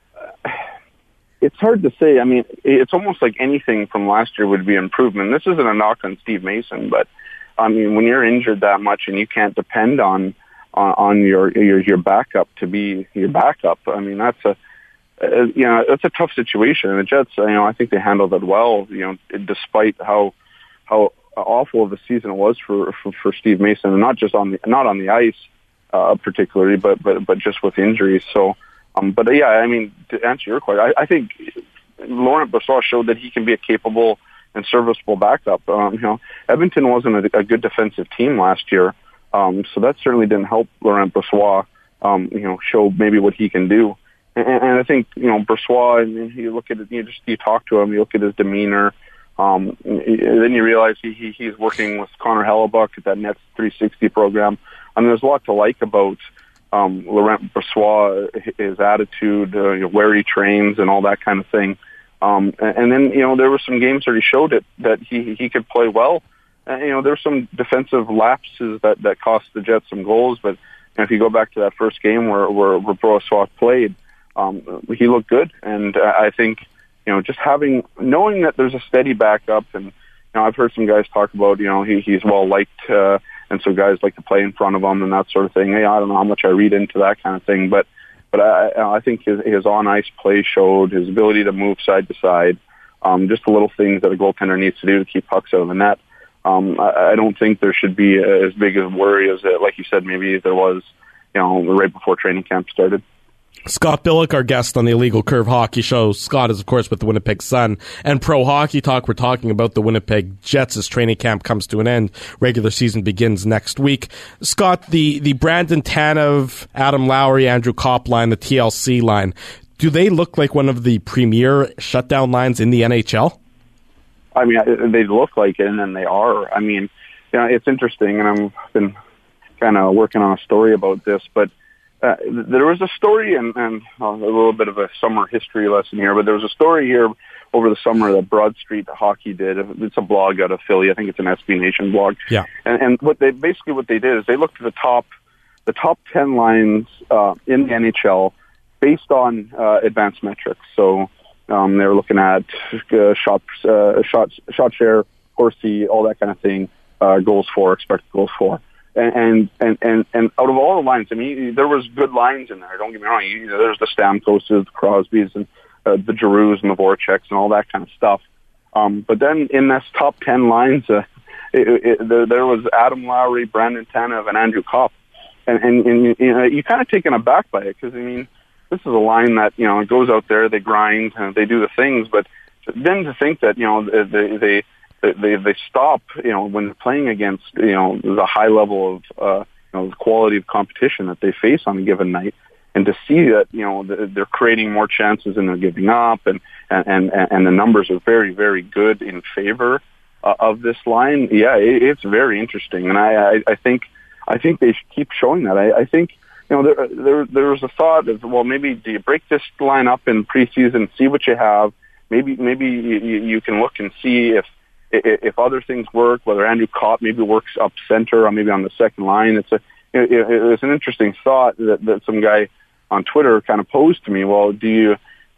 it's hard to say. I mean, it's almost like anything from last year would be improvement. This isn't a knock on Steve Mason, but I mean, when you're injured that much and you can't depend on your backup to be your backup, I mean, that's a tough situation. And the Jets, I think they handled it well. Despite how awful of a season it was for Steve Mason, and not just on the ice particularly, but just with injuries. So. But yeah, I mean, to answer your question, I think Laurent Brossoit showed that he can be a capable and serviceable backup. Edmonton wasn't a good defensive team last year, so that certainly didn't help Laurent Brossoit, show maybe what he can do. And I think Brossoit, and you look at it, you talk to him, you look at his demeanor, then you realize he's working with Connor Hellebuck at that Nets 360 program. I mean, there's a lot to like about Laurent Brossoit, his attitude, where he trains, and all that kind of thing. And then there were some games where he showed it that he could play well. There were some defensive lapses that cost the Jets some goals. But if you go back to that first game where Brossoit played, he looked good. And I think just knowing that there's a steady backup, and I've heard some guys talk about he's well liked. And so guys like to play in front of him and that sort of thing. Hey, I don't know how much I read into that kind of thing, but I think his on-ice play showed his ability to move side to side, just the little things that a goaltender needs to do to keep pucks out of the net. I don't think there should be as big a worry as, like you said, maybe there was, right before training camp started. Scott Billick, our guest on the Illegal Curve Hockey Show. Scott is, of course, with the Winnipeg Sun. And Pro Hockey Talk, we're talking about the Winnipeg Jets as training camp comes to an end. Regular season begins next week. Scott, the Brandon Tanev, Adam Lowry, Andrew Kopp line, the TLC line, do they look like one of the premier shutdown lines in the NHL? I mean, they look like it, and then they are. I mean, it's interesting, and I've been kind of working on a story about this, but there was a story, and a little bit of a summer history lesson here, but there was a story here over the summer that Broad Street Hockey did. It's a blog out of Philly. I think it's an SB Nation blog. Yeah. And what they did is they looked at the top 10 lines in the NHL based on advanced metrics. So they were looking at shot share, Corsi, all that kind of thing, goals for, expected goals for. And out of all the lines, I mean, there was good lines in there. Don't get me wrong. There's the Stamkoses, the Crosbys, and the Giroux and the Voraceks and all that kind of stuff. But then in this top 10 lines, there was Adam Lowry, Brandon Tanev, and Andrew Kopp. And you're kind of taken aback by it because, I mean, this is a line that, it goes out there, they grind, they do the things, but then to think that, they stop, when they're playing against, the high level of, the quality of competition that they face on a given night, and to see that, they're creating more chances than they're giving up, and the numbers are very, very good in favor of this line. Yeah, it's very interesting, and I think they should keep showing that. I think, there was a thought of, well, maybe do you break this line up in preseason, see what you have, maybe you can look and see if other things work, whether Andrew Kopp maybe works up center or maybe on the second line. It's an interesting thought that some guy on Twitter kind of posed to me. Well, do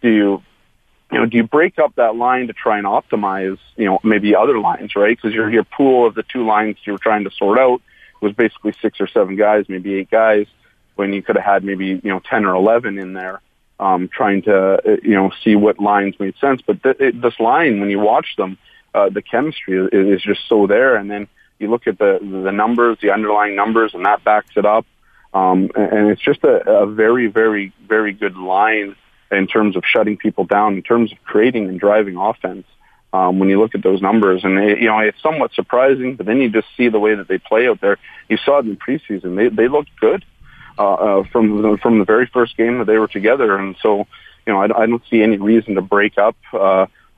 you break up that line to try and optimize, maybe other lines, right? Because your pool of the two lines you were trying to sort out was basically 6 or 7 guys, maybe 8 guys, when you could have had maybe, 10 or 11 in there, trying to, see what lines made sense. But this line, when you watch them, the chemistry is just so there, and then you look at the numbers, the underlying numbers, and that backs it up. And it's just a very, very, very good line in terms of shutting people down, in terms of creating and driving offense. When you look at those numbers, and it's somewhat surprising, but then you just see the way that they play out there. You saw it in preseason; they looked good from the very first game that they were together, and so I don't see any reason to break up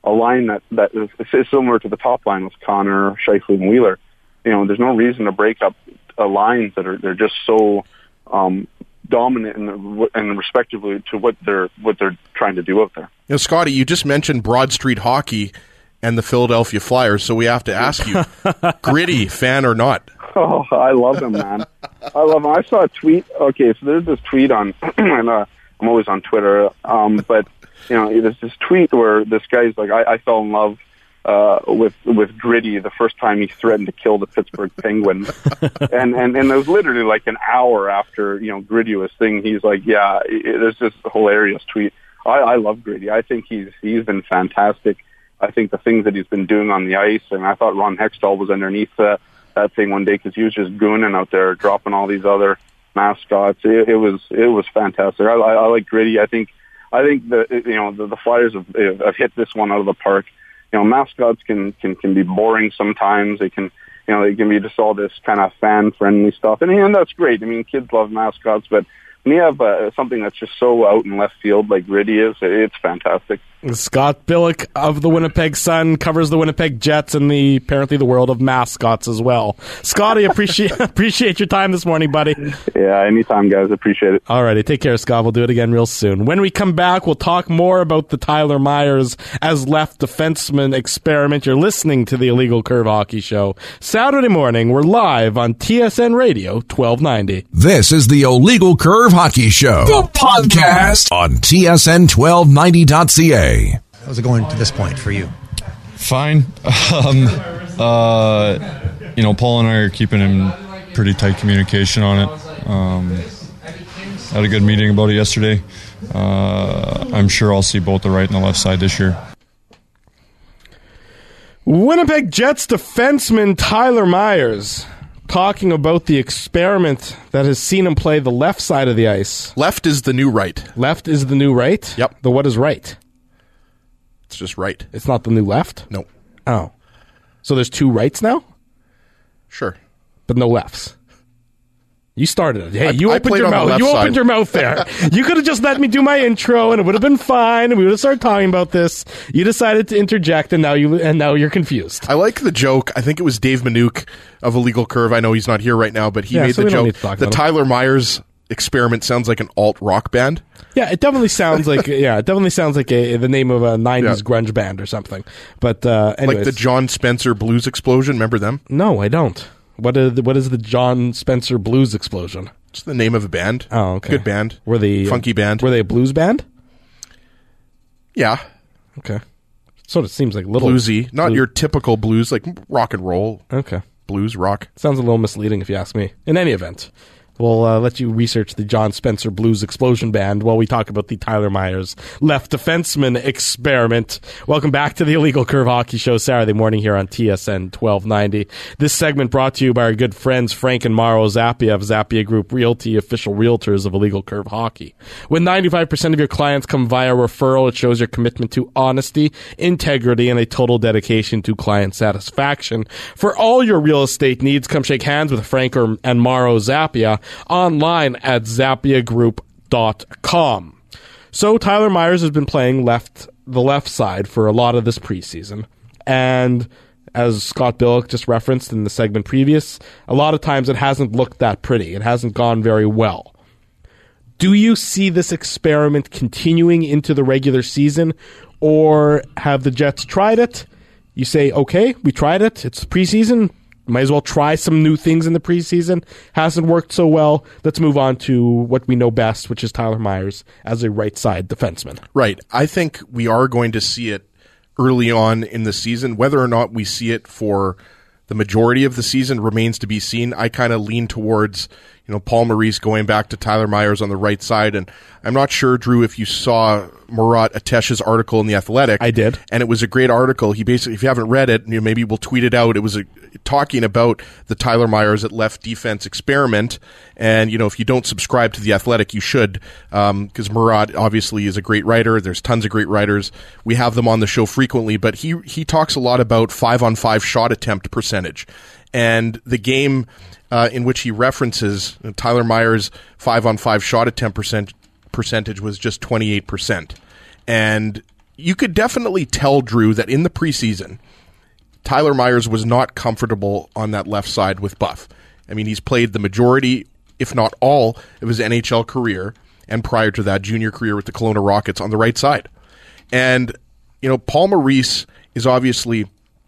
line that is similar to the top line with Connor, Scheifele, and Wheeler. There's no reason to break up lines they're just so dominant and respectively to what they're trying to do out there. Scotty, you just mentioned Broad Street Hockey and the Philadelphia Flyers, so we have to ask you, Gritty, fan or not? Oh, I love them, man. I love them. I saw a tweet. Okay, so there's this tweet on, and I'm always on Twitter, but there's this tweet where this guy's like, I fell in love with Gritty the first time he threatened to kill the Pittsburgh Penguins, and it was literally like an hour after Gritty was saying, he's like, yeah, there's this hilarious tweet. I love Gritty. I think he's been fantastic. I think the things that he's been doing on the ice, and I thought Ron Hextall was underneath that thing one day because he was just gooning out there, dropping all these other mascots. It was fantastic. I like Gritty. I think the Flyers have hit this one out of the park. Mascots can be boring sometimes. They can be just all this kind of fan friendly stuff, and that's great. I mean, kids love mascots, but when you have something that's just so out in left field like Gritty is, it's fantastic. Scott Billeck of the Winnipeg Sun covers the Winnipeg Jets and apparently the world of mascots as well. Scotty, appreciate your time this morning, buddy. Yeah, anytime, guys. Appreciate it. All righty, take care, Scott. We'll do it again real soon. When we come back, we'll talk more about the Tyler Myers as left defenseman experiment. You're listening to the Illegal Curve Hockey Show. Saturday morning, we're live on TSN Radio 1290. This is the Illegal Curve Hockey Show, the podcast on TSN1290.ca. How's it going to this point for you? Fine. Paul and I are keeping in pretty tight communication on it. Had a good meeting about it yesterday. I'm sure I'll see both the right and the left side this year. Winnipeg Jets defenseman Tyler Myers talking about the experiment that has seen him play the left side of the ice. Left is the new right. Left is the new right? Yep. The what is right? It's just right. It's not the new left? No. Oh. So there's two rights now? Sure. But no lefts. You started it. Hey, I opened your mouth. You opened your mouth there. You could have just let me do my intro and it would have been fine and we would have started talking about this. You decided to interject and now you're confused. I like the joke. I think it was Dave Minuk of Illegal Curve. I know he's not here right now, but he made the joke. The Tyler Myers experiment sounds like an alt rock band. Yeah, it definitely sounds like the name of a 90s grunge band or something. But anyways. Like the John Spencer Blues Explosion, remember them? No, I don't. What is the John Spencer Blues Explosion? It's the name of a band. Oh, okay. Good band. Funky band. Were they a blues band? Yeah. Okay. Sort of seems like little bluesy, not your typical blues, like rock and roll. Okay. Blues, rock. Sounds a little misleading if you ask me. In any event, we'll let you research the John Spencer Blues Explosion Band while we talk about the Tyler Myers left defenseman experiment. Welcome back to the Illegal Curve Hockey Show, Saturday morning here on TSN 1290. This segment brought to you by our good friends Frank and Mauro Zappia of Zappia Group Realty, official realtors of Illegal Curve Hockey. When 95% of your clients come via referral, it shows your commitment to honesty, integrity, and a total dedication to client satisfaction. For all your real estate needs, come shake hands with Frank and Mauro Zappia online at zappiagroup.com. So Tyler Myers has been playing the left side for a lot of this preseason. And as Scott Billeck just referenced in the segment previous, a lot of times it hasn't looked that pretty. It hasn't gone very well. Do you see this experiment continuing into the regular season, or have the Jets tried it? You say, okay, we tried it. It's preseason. Might as well try some new things in the preseason. Hasn't worked so well. Let's move on to what we know best, which is Tyler Myers as a right side defenseman. Right. I think we are going to see it early on in the season. Whether or not we see it for the majority of the season remains to be seen. I kind of lean towards, Paul Maurice going back to Tyler Myers on the right side. And I'm not sure, Drew, if you saw Murat Atesh's article in The Athletic. I did. And it was a great article. He basically, if you haven't read it, maybe we'll tweet it out. It was talking about the Tyler Myers at left defense experiment. And, if you don't subscribe to The Athletic, you should, because Murat obviously is a great writer. There's tons of great writers. We have them on the show frequently, but he talks a lot about 5-on-5 shot attempt percentage. And the game in which he references Tyler Myers' 5-on-5 shot attempt percentage was just 28%. And you could definitely tell, Drew, that in the preseason, Tyler Myers was not comfortable on that left side with Buff. I mean, he's played the majority, if not all, of his NHL career, and prior to that, junior career with the Kelowna Rockets on the right side. And, Paul Maurice is obviously,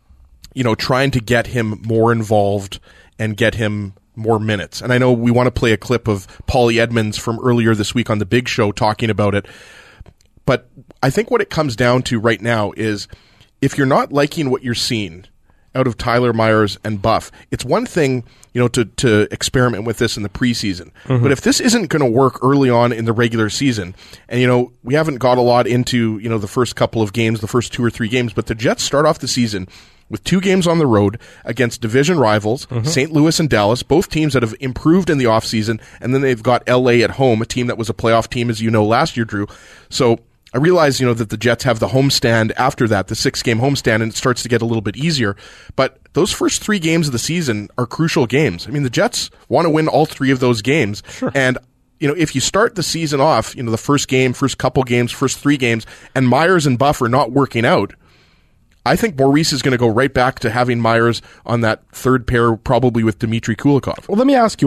trying to get him more involved and get him more minutes. And I know we want to play a clip of Paulie Edmonds from earlier this week on The Big Show talking about it. But I think what it comes down to right now is if you're not liking what you're seeing out of Tyler Myers and Buff, it's one thing, to experiment with this in the preseason. But if this isn't going to work early on in the regular season, and, we haven't got a lot into, the first couple of games, the first 2 or 3 games, but the Jets start off the season with 2 games on the road against division rivals, St. Louis and Dallas, both teams that have improved in the offseason, and then they've got LA at home, a team that was a playoff team, as you know, last year, Drew. So I realize, that the Jets have the homestand after that, the 6-game homestand, and it starts to get a little bit easier. But those first 3 games of the season are crucial games. I mean, the Jets want to win all 3 of those games. Sure. And, if you start the season off, the first game, first couple games, first 3 games, and Myers and Buff are not working out, I think Maurice is going to go right back to having Myers on that third pair, probably with Dmitry Kulikov. Well, let me ask you,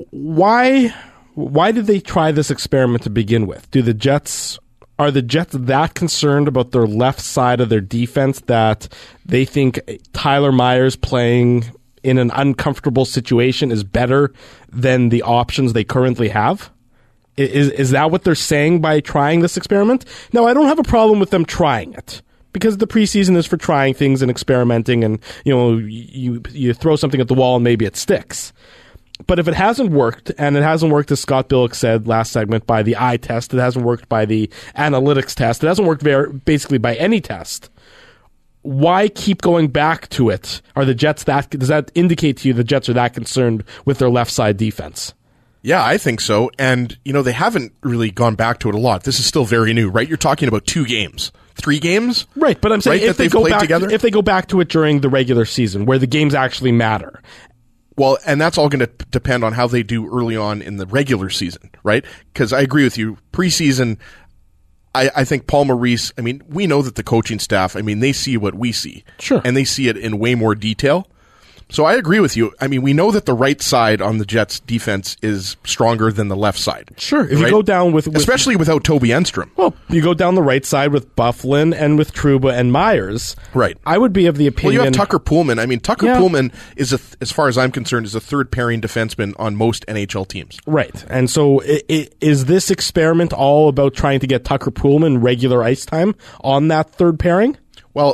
why did they try this experiment to begin with? Are the Jets that concerned about their left side of their defense that they think Tyler Myers playing in an uncomfortable situation is better than the options they currently have? Is that what they're saying by trying this experiment? No, I don't have a problem with them trying it, because the preseason is for trying things and experimenting, and you throw something at the wall and maybe it sticks. But if it hasn't worked, and it hasn't worked, as Scott Billick said last segment, by the eye test, it hasn't worked by the analytics test, it hasn't worked basically by any test, why keep going back to it? Are the Jets does that indicate to you the Jets are that concerned with their left side defense? Yeah, I think so. And, they haven't really gone back to it a lot. This is still very new, right? You're talking about 2 games. 3 games? Right, but I'm saying, right, if they go back together? If they go back to it during the regular season, where the games actually matter. Well, and that's all going to depend on how they do early on in the regular season, right? Because I agree with you. Preseason, I think Paul Maurice, we know that the coaching staff, they see what we see. Sure. And they see it in way more detail. So I agree with you. We know that the right side on the Jets' defense is stronger than the left side. Sure. If you go down with especially without Toby Enstrom. Well, you go down the right side with Bufflin and with Trouba and Myers. Right. I would be of the opinion. Well, you have Tucker Poolman. Tucker Poolman is, as far as I'm concerned, is a third pairing defenseman on most NHL teams. Right. And so is this experiment all about trying to get Tucker Poolman regular ice time on that third pairing? Well,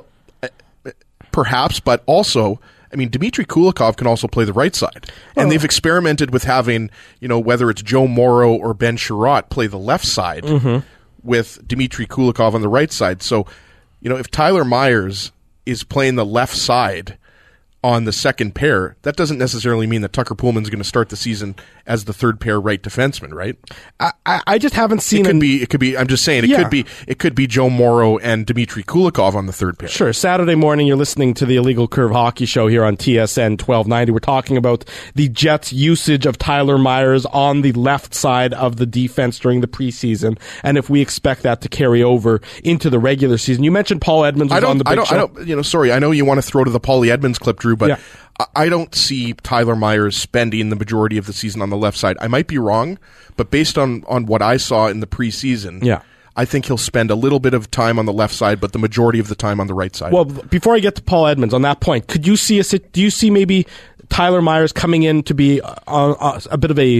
perhaps, but also, Dmitry Kulikov can also play the right side. And they've experimented with having, whether it's Joe Morrow or Ben Sherratt play the left side with Dmitry Kulikov on the right side. So, if Tyler Myers is playing the left side on the second pair, that doesn't necessarily mean that Tucker Poolman's going to start the season as the third pair right defenseman, right? I just haven't seen it could be I'm just saying it could be Joe Morrow and Dmitry Kulikov on the third pair. Sure. Saturday morning you're listening to the Illegal Curve Hockey Show here on TSN 1290. We're talking about the Jets' usage of Tyler Myers on the left side of the defense during the preseason, and if we expect that to carry over into the regular season. You mentioned Paul Edmonds was on the big show. Sorry, I know you want to throw to the Paulie Edmonds clip, Drew, but I don't see Tyler Myers spending the majority of the season on the left side. I might be wrong, but based on what I saw in the preseason, I think he'll spend a little bit of time on the left side, but the majority of the time on the right side. Well, before I get to Paul Edmonds, on that point, do you see maybe Tyler Myers coming in to be a bit of a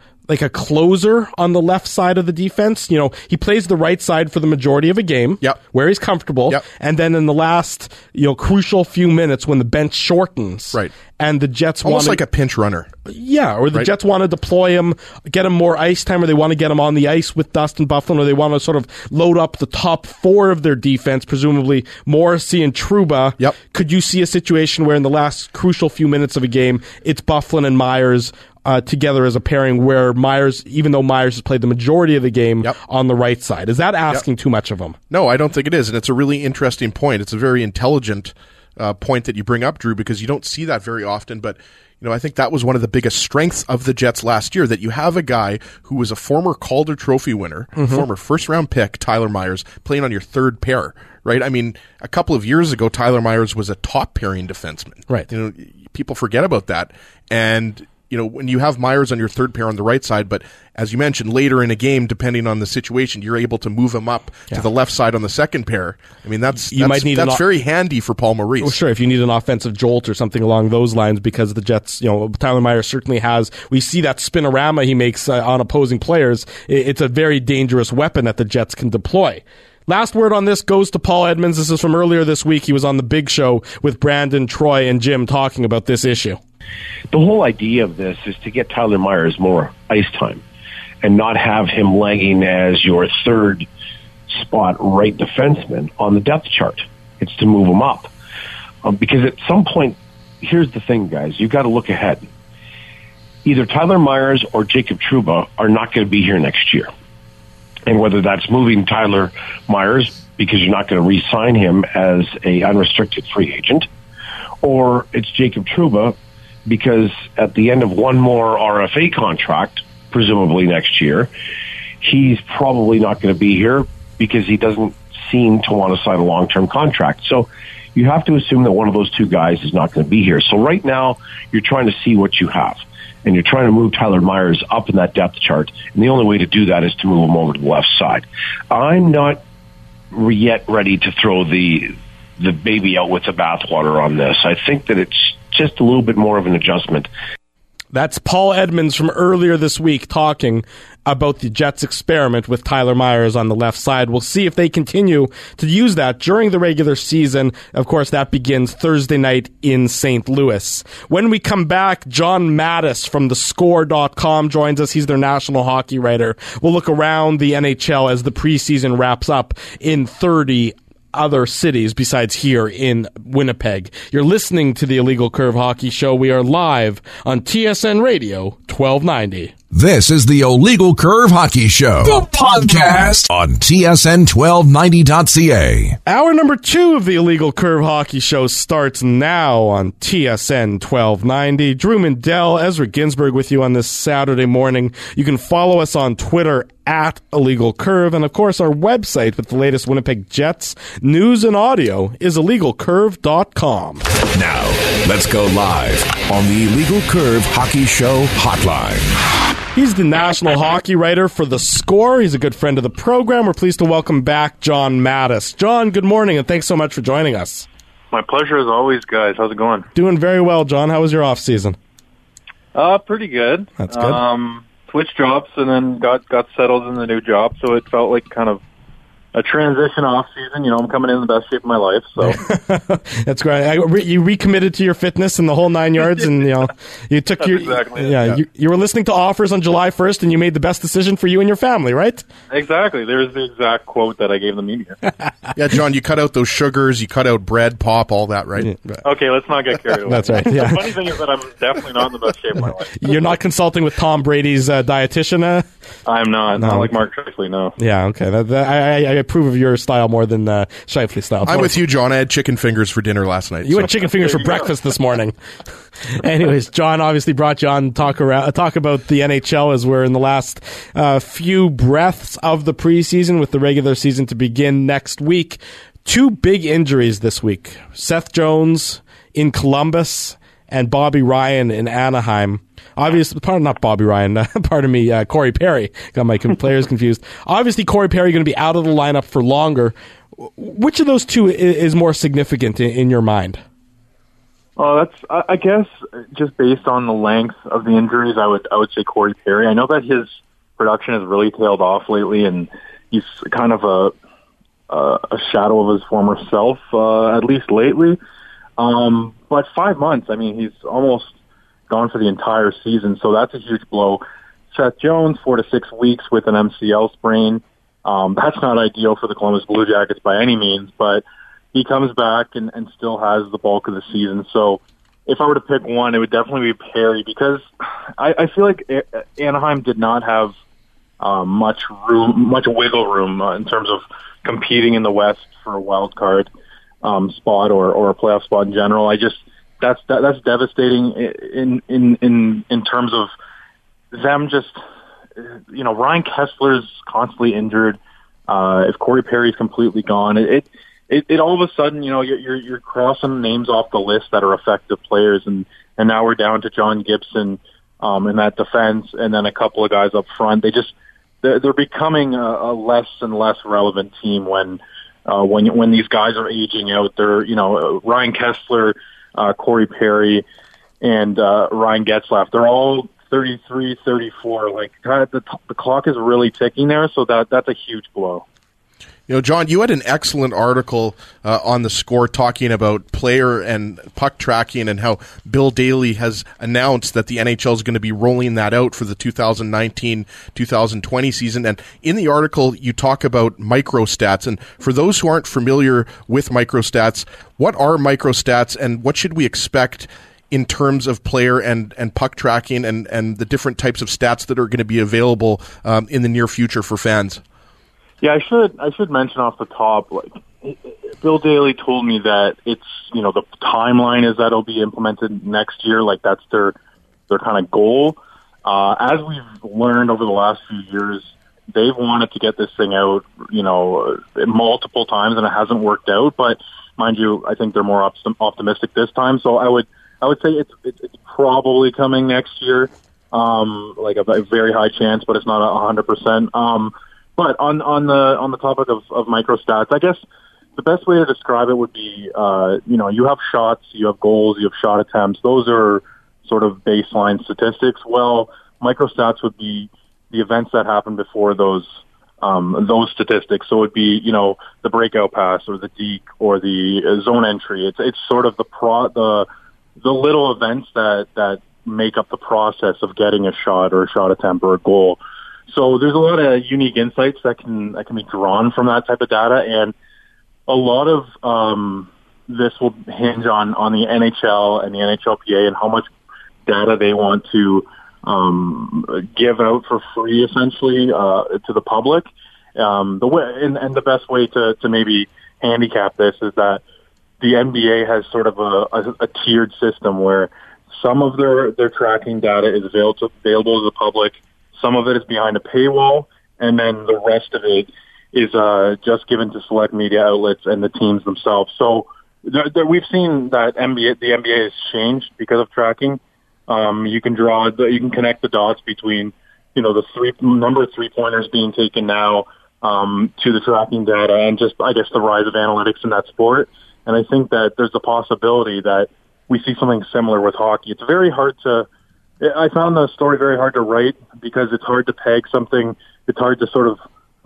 closer on the left side of the defense? He plays the right side for the majority of a game, where he's comfortable, and then in the last, crucial few minutes when the bench shortens, right, and the Jets almost like a pinch runner, or the Jets want to deploy him, get him more ice time, or they want to get him on the ice with Dustin Bufflin, or they want to sort of load up the top 4 of their defense, presumably Morrissey and Trouba. Could you see a situation where in the last crucial few minutes of a game, it's Bufflin and Myers together as a pairing, where Myers, even though Myers has played the majority of the game on the right side? Is that asking too much of him? No, I don't think it is, and it's a really interesting point. It's a very intelligent point that you bring up, Drew, because you don't see that very often. But I think that was one of the biggest strengths of the Jets last year, that you have a guy who was a former Calder Trophy winner, former first-round pick, Tyler Myers, playing on your third pair, right? I mean, a couple of years ago, Tyler Myers was a top-pairing defenseman. Right. People forget about that. And, when you have Myers on your third pair on the right side, but as you mentioned, later in a game, depending on the situation, you're able to move him up to the left side on the second pair. I mean, that's very handy for Paul Maurice. Well, sure, if you need an offensive jolt or something along those lines, because the Jets, Tyler Myers certainly has. We see that spinorama he makes on opposing players. It's a very dangerous weapon that the Jets can deploy. Last word on this goes to Paul Edmonds. This is from earlier this week. He was on The Big Show with Brandon, Troy, and Jim talking about this issue. The whole idea of this is to get Tyler Myers more ice time and not have him lagging as your third spot right defenseman on the depth chart. It's to move him up. Because at some point, here's the thing, guys. You've got to look ahead. Either Tyler Myers or Jacob Trouba are not going to be here next year. And whether that's moving Tyler Myers because you're not going to re-sign him as a unrestricted free agent, or it's Jacob Trouba because at the end of one more RFA contract, presumably next year, he's probably not going to be here because he doesn't seem to want to sign a long-term contract. So you have to assume that one of those two guys is not going to be here. So right now, you're trying to see what you have. And you're trying to move Tyler Myers up in that depth chart. And the only way to do that is to move him over to the left side. I'm not yet ready to throw the baby out with the bathwater on this. I think that it's just a little bit more of an adjustment. That's Paul Edmonds from earlier this week talking about the Jets' experiment with Tyler Myers on the left side. We'll see if they continue to use that during the regular season. Of course, that begins Thursday night in St. Louis. When we come back, John Mattis from thescore.com joins us. He's their national hockey writer. We'll look around the NHL as the preseason wraps up in 30 other cities besides here in Winnipeg. You're listening to the Illegal Curve Hockey Show. We are live on TSN Radio 1290. This is the Illegal Curve Hockey Show, the podcast on TSN1290.ca. Hour number 2 of the Illegal Curve Hockey Show starts now on TSN 1290. Drew Mindell, Ezra Ginsburg with you on this Saturday morning. You can follow us on Twitter at Illegal Curve, and of course our website with the latest Winnipeg Jets news and audio is illegalcurve.com. Now, let's go live on the Illegal Curve Hockey Show hotline. He's the national hockey writer for The Score. He's a good friend of the program. We're pleased to welcome back John Mattis. John, good morning, and thanks so much for joining us. My pleasure as always, guys. How's it going? Doing very well, John. How was your off season? Pretty good. That's good. Switched jobs and then got settled in the new job, so it felt like kind of a transition off season. I'm coming in the best shape of my life. So that's great. You recommitted to your fitness and the whole 9 yards, and you took that's your exactly You were listening to offers on July 1st, and you made the best decision for you and your family, right? Exactly. There's the exact quote that I gave the media. Yeah, John, you cut out those sugars, you cut out bread, pop, all that, right? Yeah. Okay, let's not get carried away. That's right. Yeah. The funny thing is that I'm definitely not in the best shape of my life. You're not consulting with Tom Brady's dietitian? I'm not. No. Not like Mark Scheifele, no. Yeah, okay. I approve of your style more than Scheifele style. I'm with you, John. I had chicken fingers for dinner last night. You had chicken fingers for breakfast this morning. Anyways, John obviously brought you on to talk about the NHL as we're in the last few breaths of the preseason with the regular season to begin next week. 2 big injuries this week. Seth Jones in Columbus and Bobby Ryan in Anaheim. Obviously, not Bobby Ryan, pardon me, Corey Perry. Got my players confused. Obviously, Corey Perry going to be out of the lineup for longer. Which of those two is more significant in your mind? I guess, just based on the length of the injuries, I would say Corey Perry. I know that his production has really tailed off lately, and he's kind of a shadow of his former self, at least lately. But 5 months, I mean, he's almost gone for the entire season, so that's a huge blow. Seth Jones, 4 to 6 weeks with an MCL sprain. That's not ideal for the Columbus Blue Jackets by any means, but he comes back and still has the bulk of the season. So if I were to pick one, it would definitely be Perry, because I feel like Anaheim did not have much wiggle room in terms of competing in the West for a wild card spot or a playoff spot in general. I just that's devastating in terms of them just, Ryan Kessler's constantly injured. If Corey Perry's completely gone, it all of a sudden, you're crossing names off the list that are effective players, and now we're down to John Gibson in that defense, and then a couple of guys up front. They're becoming a less and less relevant team when these guys are aging out. They're Ryan Kessler, Corey Perry, and Ryan Getzlaf. They're all 33, 34. Like the clock is really ticking there, so that's a huge blow. John, you had an excellent article on The Score talking about player and puck tracking and how Bill Daly has announced that the NHL is going to be rolling that out for the 2019-2020 season. And in the article, you talk about microstats. And for those who aren't familiar with microstats, what are microstats and what should we expect in terms of player and puck tracking and the different types of stats that are going to be available in the near future for fans? Yeah, I should mention off the top, Bill Daly told me that it's, the timeline is that it'll be implemented next year, like that's their kind of goal. As we've learned over the last few years, they've wanted to get this thing out, multiple times, and it hasn't worked out. But mind you, I think they're more optimistic this time. So I would say it's probably coming next year, like a very high chance, but it's not 100%. But on the topic of microstats, I guess the best way to describe it would be, you have shots, you have goals, you have shot attempts. Those are sort of baseline statistics. Well, microstats would be the events that happen before those statistics. So it would be, the breakout pass or the deke or the zone entry. It's sort of the little events that make up the process of getting a shot or a shot attempt or a goal. So there's a lot of unique insights that can be drawn from that type of data, and a lot of this will hinge on the NHL and the NHLPA and how much data they want to give out for free, essentially, to the public. The best way to maybe handicap this is that the NBA has sort of a tiered system where some of their tracking data is available to the public. Some of it is behind a paywall, and then the rest of it is just given to select media outlets and the teams themselves. So we've seen that the NBA has changed because of tracking. You can connect the dots between the number of 3-pointers being taken now to the tracking data, and just I guess the rise of analytics in that sport. And I think that there's a possibility that we see something similar with hockey. It's very hard to. I found the story very hard to write because it's hard to peg something. It's hard to sort of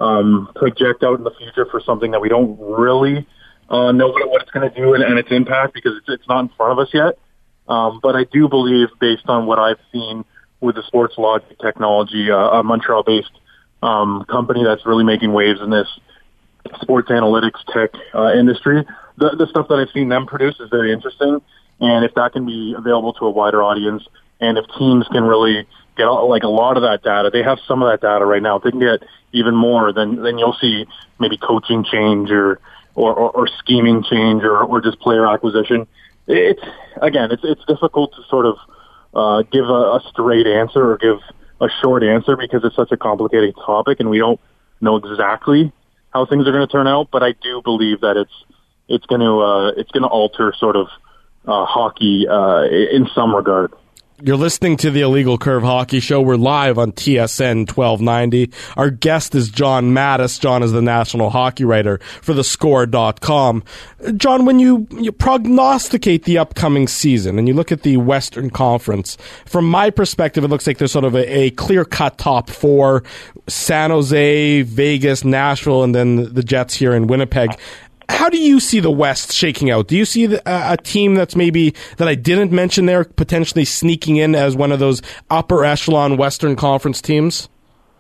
project out in the future for something that we don't really know what it's going to do and its impact because it's not in front of us yet. But I do believe, based on what I've seen with the Sports Logic technology, a Montreal-based company that's really making waves in this sports analytics tech industry, the stuff that I've seen them produce is very interesting. And if that can be available to a wider audience, and if teams can really get a lot of that data, they have some of that data right now. If they can get even more, then you'll see maybe coaching change or scheming change or just player acquisition. It's difficult to sort of give a straight answer or give a short answer because it's such a complicated topic and we don't know exactly how things are going to turn out. But I do believe that it's going to alter sort of hockey in some regard. You're listening to the Illegal Curve Hockey Show. We're live on TSN 1290. Our guest is John Mattis. John is the national hockey writer for thescore.com. John, when you prognosticate the upcoming season and you look at the Western Conference, from my perspective, it looks like there's sort of a clear-cut top four: San Jose, Vegas, Nashville, and then the Jets here in Winnipeg. How do you see the West shaking out? Do you see a team that's maybe that I didn't mention there potentially sneaking in as one of those upper echelon Western Conference teams?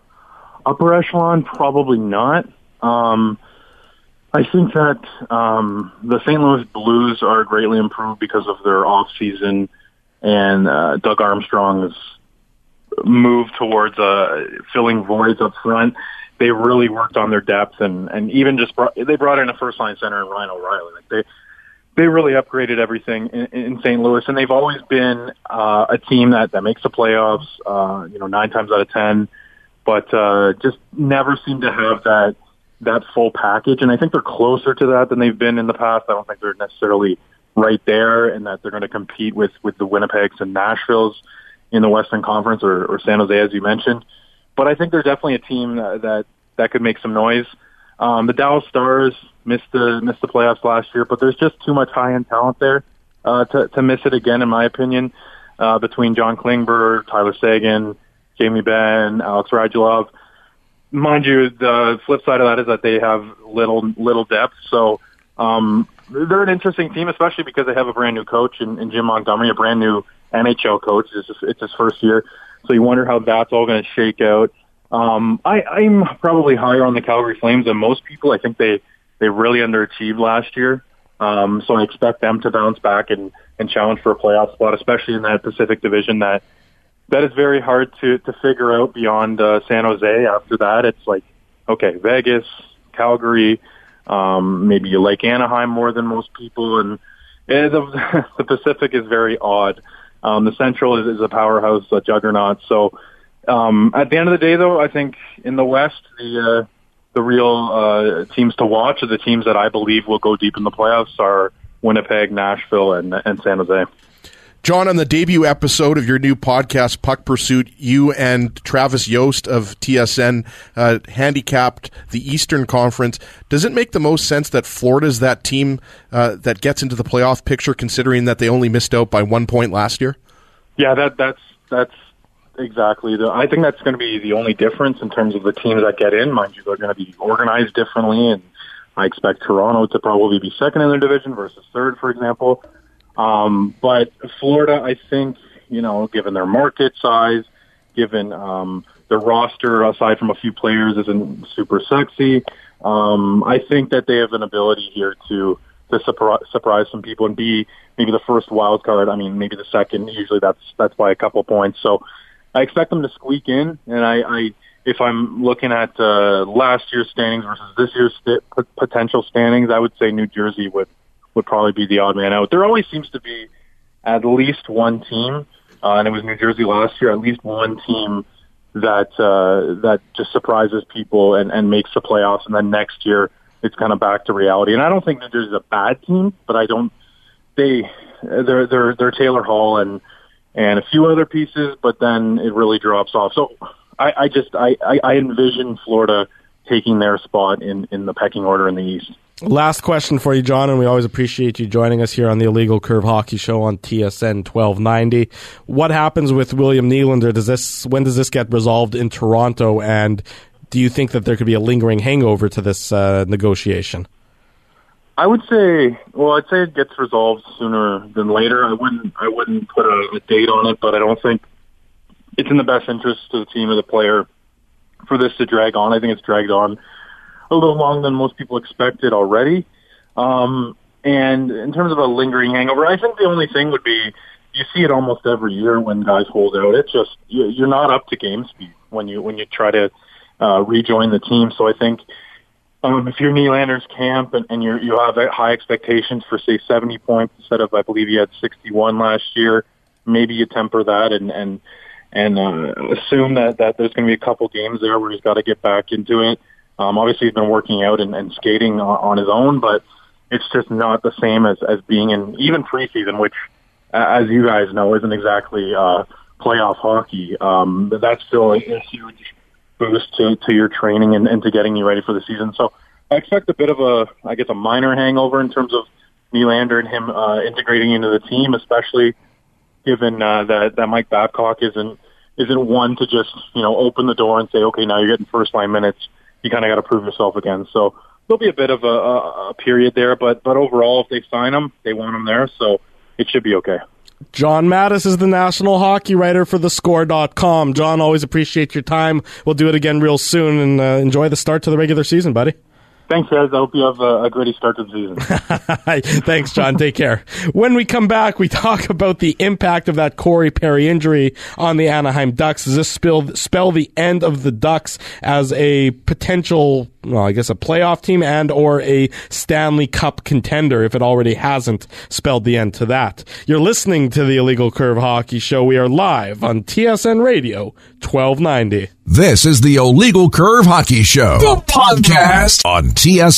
Upper echelon, probably not. I think that the St. Louis Blues are greatly improved because of their off season, and Doug Armstrong's move towards filling voids up front. They really worked on their depth and even just they brought in a first line center in Ryan O'Reilly. they really upgraded everything in St. Louis, and they've always been a team that makes the playoffs, 9 times out of 10, but just never seem to have that full package. And I think they're closer to that than they've been in the past. I don't think they're necessarily right there, and that they're going to compete with the Winnipegs and Nashvilles in the Western Conference or San Jose, as you mentioned. But I think they're definitely a team that could make some noise. The Dallas Stars missed the playoffs last year, but there's just too much high-end talent there to miss it again, in my opinion, between John Klingberg, Tyler Seguin, Jamie Benn, Alex Radulov. Mind you, the flip side of that is that they have little depth. So they're an interesting team, especially because they have a brand new coach in Jim Montgomery, a brand new NHL coach. It's his first year. So you wonder how that's all going to shake out. I'm probably higher on the Calgary Flames than most people. I think they really underachieved last year. So I expect them to bounce back and challenge for a playoff spot, especially in that Pacific Division that is very hard to figure out beyond San Jose. After that, it's like, okay, Vegas, Calgary, maybe you like Anaheim more than most people, and the Pacific is very odd. The Central is a powerhouse, a juggernaut. So at the end of the day, though, I think in the West, the real teams to watch are the teams that I believe will go deep in the playoffs are Winnipeg, Nashville, and San Jose. John, on the debut episode of your new podcast, Puck Pursuit, you and Travis Yost of TSN handicapped the Eastern Conference. Does it make the most sense that Florida's that team that gets into the playoff picture, considering that they only missed out by 1 point last year? Yeah, that's exactly. I think that's going to be the only difference in terms of the teams that get in. Mind you, they're going to be organized differently, and I expect Toronto to probably be second in their division versus third, for example. But Florida, I think, given their market size, given their roster, aside from a few players, isn't super sexy. I think that they have an ability here to surprise some people and be maybe the first wild card. I mean, maybe the second. Usually that's by a couple points. So I expect them to squeak in. And if I'm looking at last year's standings versus this year's potential standings, I would say New Jersey would probably be the odd man out. There always seems to be at least one team, and it was New Jersey last year, at least one team that just surprises people and makes the playoffs, and then next year it's kind of back to reality. And I don't think New Jersey's a bad team, but they're Taylor Hall and a few other pieces, but then it really drops off. So I envision Florida taking their spot in the pecking order in the East. Last question for you, John, and we always appreciate you joining us here on the Illegal Curve Hockey Show on TSN 1290. What happens with William Nylander? When does this get resolved in Toronto, and do you think that there could be a lingering hangover to this negotiation? I'd say it gets resolved sooner than later. I wouldn't put a date on it, but I don't think it's in the best interest of the team or the player for this to drag on. I think it's dragged on a little longer than most people expected already. And in terms of a lingering hangover, I think the only thing would be you see it almost every year when guys hold out. It's just you're not up to game speed when you try to rejoin the team. So I think if you're Nylander's camp and you have high expectations for, say, 70 points instead of, I believe he had 61 last year, maybe you temper that and assume that there's going to be a couple games there where he's got to get back into it. Obviously, he's been working out and skating on his own, but it's just not the same as being in even preseason, which, as you guys know, isn't exactly playoff hockey. But that's still a huge boost to your training and to getting you ready for the season. So I expect a bit of a minor hangover in terms of Nylander and him integrating into the team, especially given that Mike Babcock isn't one to just open the door and say, okay, now you're getting first line minutes. You kind of got to prove yourself again. So there'll be a bit of a period there, but overall, if they sign him, they want him there, so it should be okay. John Mattis is the national hockey writer for thescore.com. John, always appreciate your time. We'll do it again real soon, and enjoy the start to the regular season, buddy. Thanks, guys. I hope you have a gritty start to the season. Thanks, John. Take care. When we come back, we talk about the impact of that Corey Perry injury on the Anaheim Ducks. Does this spell the end of the Ducks as a potential, well, I guess a playoff team and or a Stanley Cup contender if it already hasn't spelled the end to that? You're listening to the Illegal Curve Hockey Show. We are live on TSN Radio 1290. This is the Illegal Curve Hockey Show, the podcast on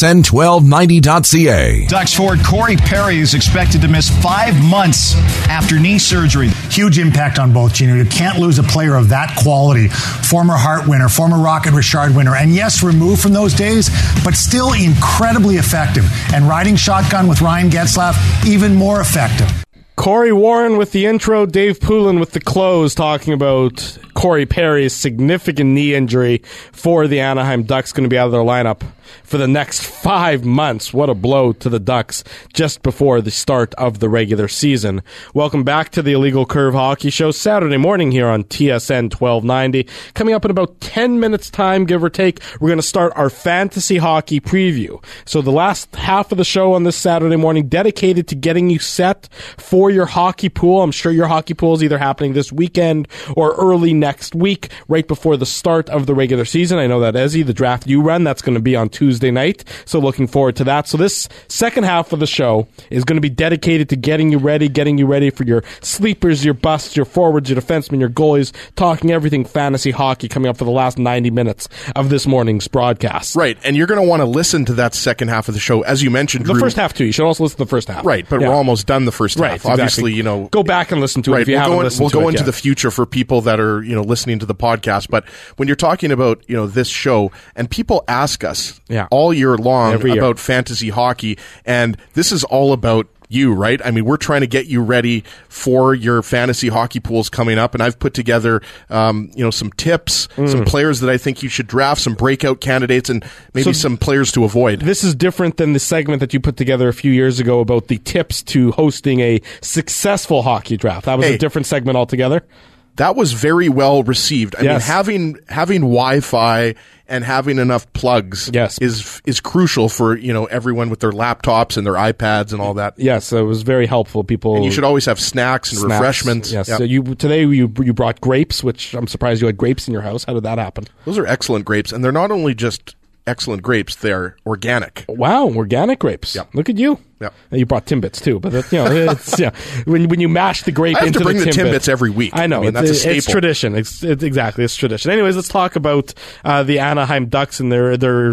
TSN1290.ca. Ducks forward Corey Perry is expected to miss 5 months after knee surgery. Huge impact on both, Gino. You can't lose a player of that quality. Former Hart winner, former Rocket Richard winner, and yes, removed from those days, but still incredibly effective. And riding shotgun with Ryan Getzlaf, even more effective. Corey Warren with the intro, Dave Poulin with the close, talking about Corey Perry's significant knee injury for the Anaheim Ducks, going to be out of their lineup for the next 5 months. What a blow to the Ducks just before the start of the regular season. Welcome back to the Illegal Curve Hockey Show, Saturday morning here on TSN 1290. Coming up in about 10 minutes time, give or take, we're going to start our fantasy hockey preview. So the last half of the show on this Saturday morning dedicated to getting you set for your hockey pool. I'm sure your hockey pool is either happening this weekend or early next week, right before the start of the regular season. I know that, Ezzy, the draft you run, that's going to be on Tuesday night, so looking forward to that. So this second half of the show is going to be dedicated to getting you ready for your sleepers, your busts, your forwards, your defensemen, your goalies, talking everything fantasy hockey coming up for the last 90 minutes of this morning's broadcast. Right, and you're going to want to listen to that second half of the show, as you mentioned, Drew. The first half, too. You should also listen to the first half. Right, but we're almost done the first half. Exactly. Obviously, you know, go back and listen to it if you haven't listened to it. We'll go into the future for people that are, you know, listening to the podcast, but when you're talking about, you know, this show, and people ask us all year long about fantasy hockey, and this is all about you, right? I mean, we're trying to get you ready for your fantasy hockey pools coming up, and I've put together, you know, some tips, some players that I think you should draft, some breakout candidates, and maybe some players to avoid. This is different than the segment that you put together a few years ago about the tips to hosting a successful hockey draft. That was a different segment altogether. That was very well received. I mean, having Wi-Fi and having enough plugs is crucial for, you know, everyone with their laptops and their iPads and all that. Yes, it was very helpful. And you should always have snacks and refreshments. Yes. Yep. So today you brought grapes, which I'm surprised you had grapes in your house. How did that happen? Those are excellent grapes, and they're not only just excellent grapes, they're organic. Wow, organic grapes. Yep. Look at you. Yep. You brought Timbits too, but you know, it's, when you mash the grape into the Timbits. I have to bring the Timbits every week. I know, I mean, that's a staple. It's tradition. It's tradition. Anyways, let's talk about the Anaheim Ducks and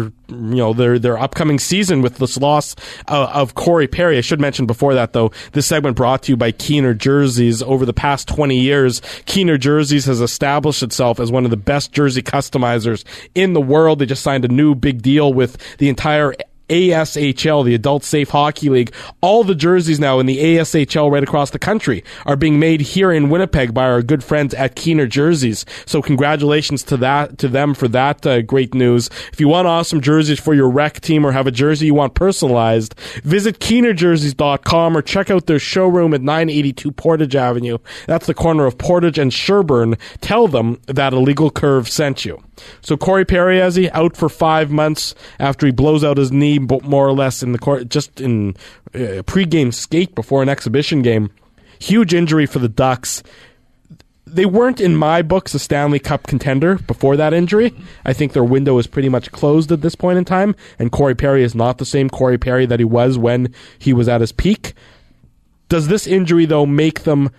their upcoming season with this loss of Corey Perry. I should mention before that, though, this segment brought to you by Keener Jerseys. Over the past 20 years, Keener Jerseys has established itself as one of the best jersey customizers in the world. They just signed a new big deal with the entire ASHL, the Adult Safe Hockey League. All the jerseys now in the ASHL right across the country are being made here in Winnipeg by our good friends at Keener Jerseys. So congratulations to them for that great news. If you want awesome jerseys for your rec team or have a jersey you want personalized, visit KeenerJerseys.com or check out their showroom at 982 Portage Avenue. That's the corner of Portage and Sherbourne. Tell them that Illegal Curve sent you. So Corey Perry, out for 5 months after he blows out his knee, more or less in the court, just in a pregame skate before an exhibition game. Huge injury for the Ducks. They weren't, in my books, a Stanley Cup contender before that injury. I think their window is pretty much closed at this point in time, and Corey Perry is not the same Corey Perry that he was when he was at his peak. Does this injury, though, make them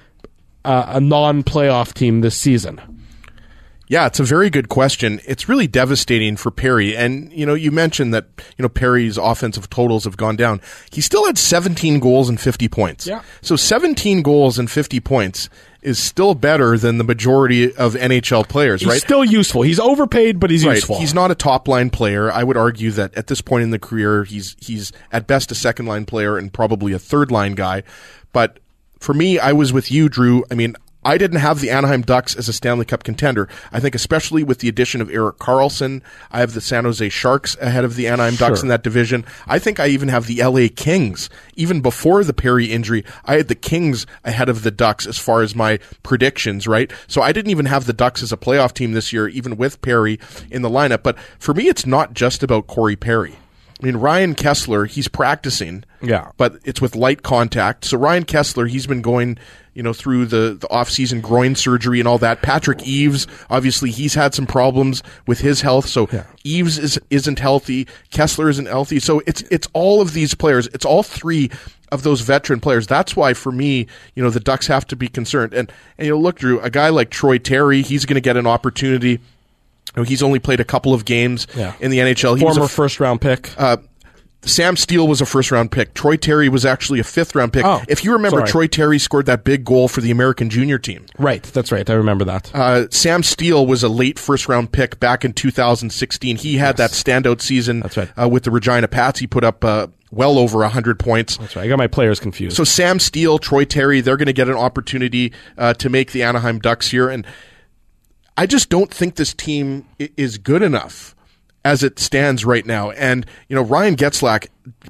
a non-playoff team this season? Yeah, it's a very good question. It's really devastating for Perry. And, you know, you mentioned that, you know, Perry's offensive totals have gone down. He still had 17 goals and 50 points. Yeah. So 17 goals and 50 points is still better than the majority of NHL players, right? He's still useful. He's overpaid, but he's useful. He's not a top-line player. I would argue that at this point in the career, he's at best a second-line player and probably a third-line guy. But for me, I was with you, Drew. I mean, I didn't have the Anaheim Ducks as a Stanley Cup contender. I think especially with the addition of Erik Karlsson, I have the San Jose Sharks ahead of the Anaheim Ducks in that division. I think I even have the LA Kings. Even before the Perry injury, I had the Kings ahead of the Ducks as far as my predictions, right? So I didn't even have the Ducks as a playoff team this year, even with Perry in the lineup. But for me, it's not just about Corey Perry. I mean, Ryan Kessler, he's practicing, Yeah. but it's with light contact. So Ryan Kessler, he's been going, through the off-season groin surgery and all that. Patrick Eaves, obviously, he's had some problems with his health. So Eaves isn't healthy. Kessler isn't healthy. So it's all of these players. It's all three of those veteran players. That's why, for me, the Ducks have to be concerned. And look, Drew, a guy like Troy Terry, he's going to get an opportunity. He's only played a couple of games in the NHL. He Former was first-round pick. Sam Steele was a first-round pick. Troy Terry was actually a fifth-round pick. Oh, if you remember, sorry. Troy Terry scored that big goal for the American junior team. Right, that's right. I remember that. Sam Steele was a late first-round pick back in 2016. He had that standout season with the Regina Pats. He put up well over 100 points. That's right. I got my players confused. So Sam Steele, Troy Terry, they're going to get an opportunity to make the Anaheim Ducks here. And I just don't think this team is good enough as it stands right now. And, Ryan Getzlaf,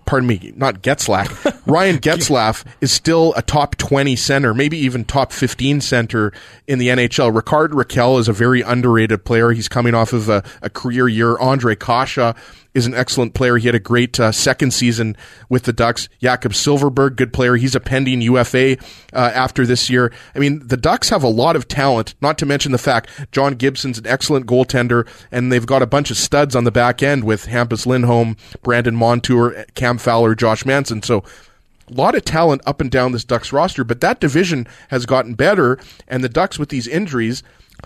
Ryan Getzlaf is still a top 20 center, maybe even top 15 center in the NHL. Ricard Raquel is a very underrated player. He's coming off of a career year. Andre Kasha is an excellent player. He had a great second season with the Ducks. Jakob Silverberg, good player. He's a pending UFA after this year. I mean, the Ducks have a lot of talent, not to mention the fact John Gibson's an excellent goaltender, and they've got a bunch of studs on the back end with Hampus Lindholm, Brandon Montour, Cam Fowler, Josh Manson. So a lot of talent up and down this Ducks roster, but that division has gotten better, and the Ducks with these injuries,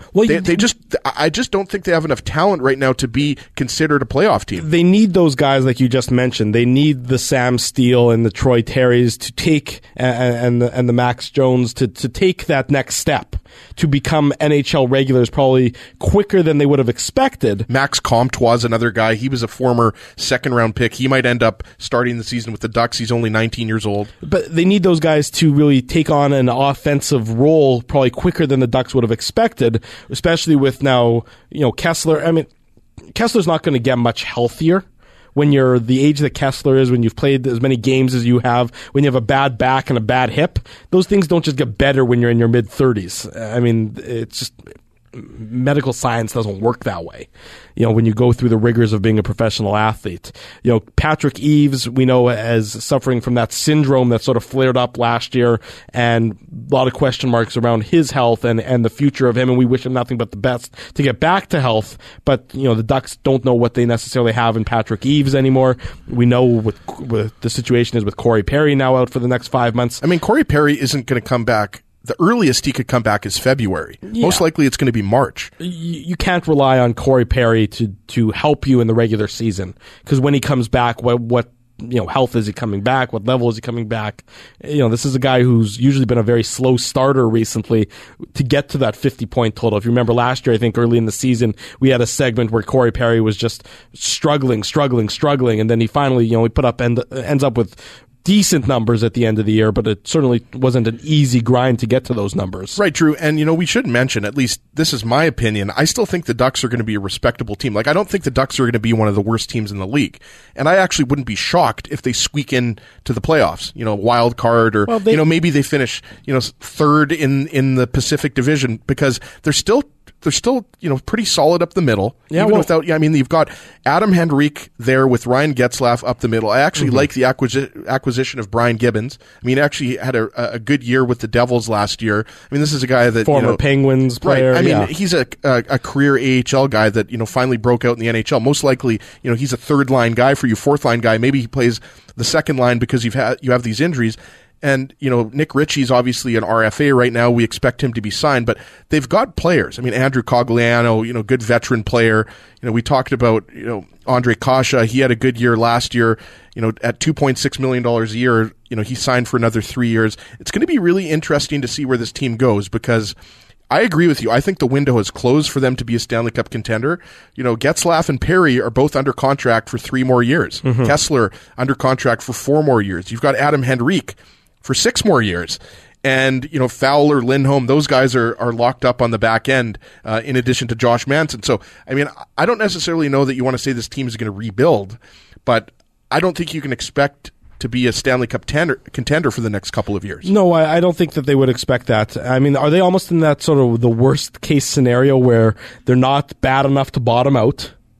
I just don't think they have enough talent right now to be considered a playoff team. They need those guys like you just mentioned. They need the Sam Steele and the Troy Terrys to take, and the Max Jones to take that next step to become NHL regulars probably quicker than they would have expected. Max Comtois is another guy. He was a former second-round pick. He might end up starting the season with the Ducks. He's only 19 years old. But they need those guys to really take on an offensive role probably quicker than the Ducks would have expected, especially with now, Kessler. I mean, Kessler's not going to get much healthier when you're the age that Kessler is, when you've played as many games as you have, when you have a bad back and a bad hip. Those things don't just get better when you're in your mid-30s. I mean, it's just medical science doesn't work that way. When you go through the rigors of being a professional athlete. Patrick Eaves, we know, as suffering from that syndrome that sort of flared up last year, and a lot of question marks around his health and the future of him, and we wish him nothing but the best to get back to health. But, the Ducks don't know what they necessarily have in Patrick Eaves anymore. We know what the situation is with Corey Perry now out for the next 5 months. I mean, Corey Perry isn't going to come back. The earliest he could come back is February. Yeah. Most likely it's going to be March. You can't rely on Corey Perry to help you in the regular season, because when he comes back, what health is he coming back? What level is he coming back? This is a guy who's usually been a very slow starter recently to get to that 50-point total. If you remember last year, I think early in the season, we had a segment where Corey Perry was just struggling, and then he finally, he ends up with decent numbers at the end of the year, but it certainly wasn't an easy grind to get to those numbers. Right, Drew. And, we should mention, at least this is my opinion, I still think the Ducks are going to be a respectable team. Like, I don't think the Ducks are going to be one of the worst teams in the league. And I actually wouldn't be shocked if they squeak in to the playoffs, wild card, or, maybe they finish, third in the Pacific Division, because they're still pretty solid up the middle. Yeah, you've got Adam Henrique there with Ryan Getzlaf up the middle. I actually like the acquisition of Brian Gibbons. I mean, actually had a good year with the Devils last year. I mean, this is a guy that former Penguins player. Right. I mean, he's a career AHL guy that finally broke out in the NHL. Most likely, he's a third line guy for you, fourth line guy. Maybe he plays the second line because you have these injuries. And, Nick Ritchie's obviously an RFA right now. We expect him to be signed, but they've got players. I mean, Andrew Cogliano, good veteran player. We talked about, Andre Kasha. He had a good year last year, at $2.6 million a year. He signed for another 3 years. It's going to be really interesting to see where this team goes, because I agree with you. I think the window has closed for them to be a Stanley Cup contender. Getzlaf and Perry are both under contract for 3 more years. Kessler under contract for 4 more years. You've got Adam Henrique for 6 more years. And, Fowler, Lindholm, those guys are locked up on the back end, in addition to Josh Manson. So, I mean, I don't necessarily know that you want to say this team is going to rebuild, but I don't think you can expect to be a Stanley Cup contender for the next couple of years. No, I don't think that they would expect that. I mean, are they almost in that sort of the worst case scenario where they're not bad enough to bottom out?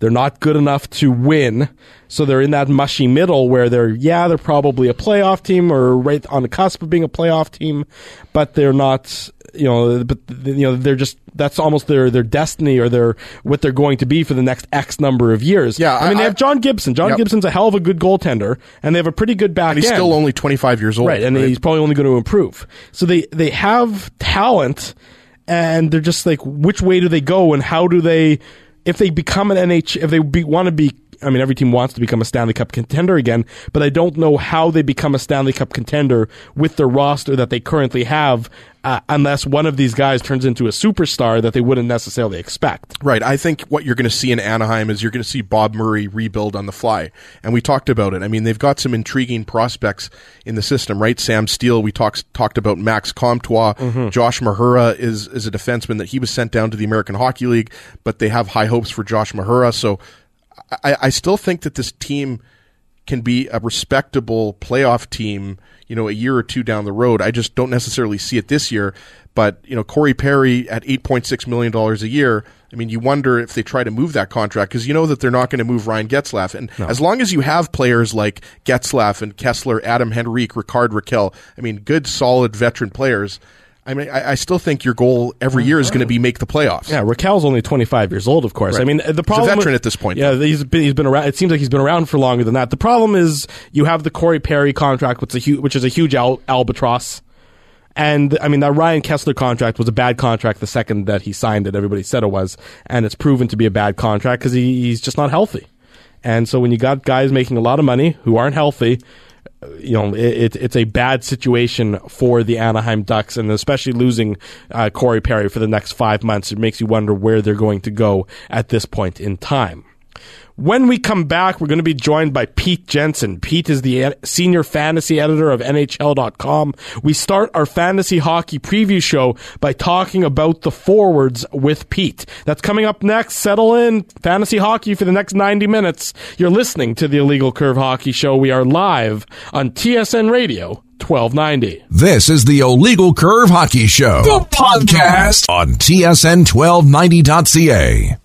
They're not good enough to win. So they're in that mushy middle where they're probably a playoff team or right on the cusp of being a playoff team, but they're not, they're just, that's almost their destiny or what they're going to be for the next X number of years. Yeah. I mean, they have John Gibson. John Gibson's a hell of a good goaltender, and they have a pretty good back end. He's still only 25 years old. Right, and he's probably only going to improve. So they have talent, and they're just like, which way do they go, and how do they, if they become an want to be, I mean, every team wants to become a Stanley Cup contender again, but I don't know how they become a Stanley Cup contender with the roster that they currently have, unless one of these guys turns into a superstar that they wouldn't necessarily expect. Right. I think what you're going to see in Anaheim is you're going to see Bob Murray rebuild on the fly. And we talked about it. I mean, they've got some intriguing prospects in the system, right? Sam Steele, we talked about Max Comtois. Mm-hmm. Josh Mahura is a defenseman that he was sent down to the American Hockey League, but they have high hopes for Josh Mahura. So I still think that this team can be a respectable playoff team, a year or two down the road. I just don't necessarily see it this year. But, Corey Perry at $8.6 million a year, I mean, you wonder if they try to move that contract because you know that they're not going to move Ryan Getzlaf. And as long as you have players like Getzlaf and Kessler, Adam Henrique, Ricard Raquel, I mean, good, solid veteran players, I mean, I still think your goal every year is going to be make the playoffs. Yeah, Raquel's only 25 years old, of course. Right. I mean, the problem he's a veteran at this point. Yeah, he's been around. It seems like he's been around for longer than that. The problem is you have the Corey Perry contract, which is a huge albatross. And I mean, that Ryan Kessler contract was a bad contract the second that he signed it. Everybody said it was, and it's proven to be a bad contract because he's just not healthy. And so when you got guys making a lot of money who aren't healthy, it's a bad situation for the Anaheim Ducks, and especially losing Corey Perry for the next 5 months. It makes you wonder where they're going to go at this point in time. When we come back, we're going to be joined by Pete Jensen. Pete is the senior fantasy editor of NHL.com. We start our fantasy hockey preview show by talking about the forwards with Pete. That's coming up next. Settle in. Fantasy hockey for the next 90 minutes. You're listening to the Illegal Curve Hockey Show. We are live on TSN Radio 1290. This is the Illegal Curve Hockey Show, the podcast on TSN 1290.ca.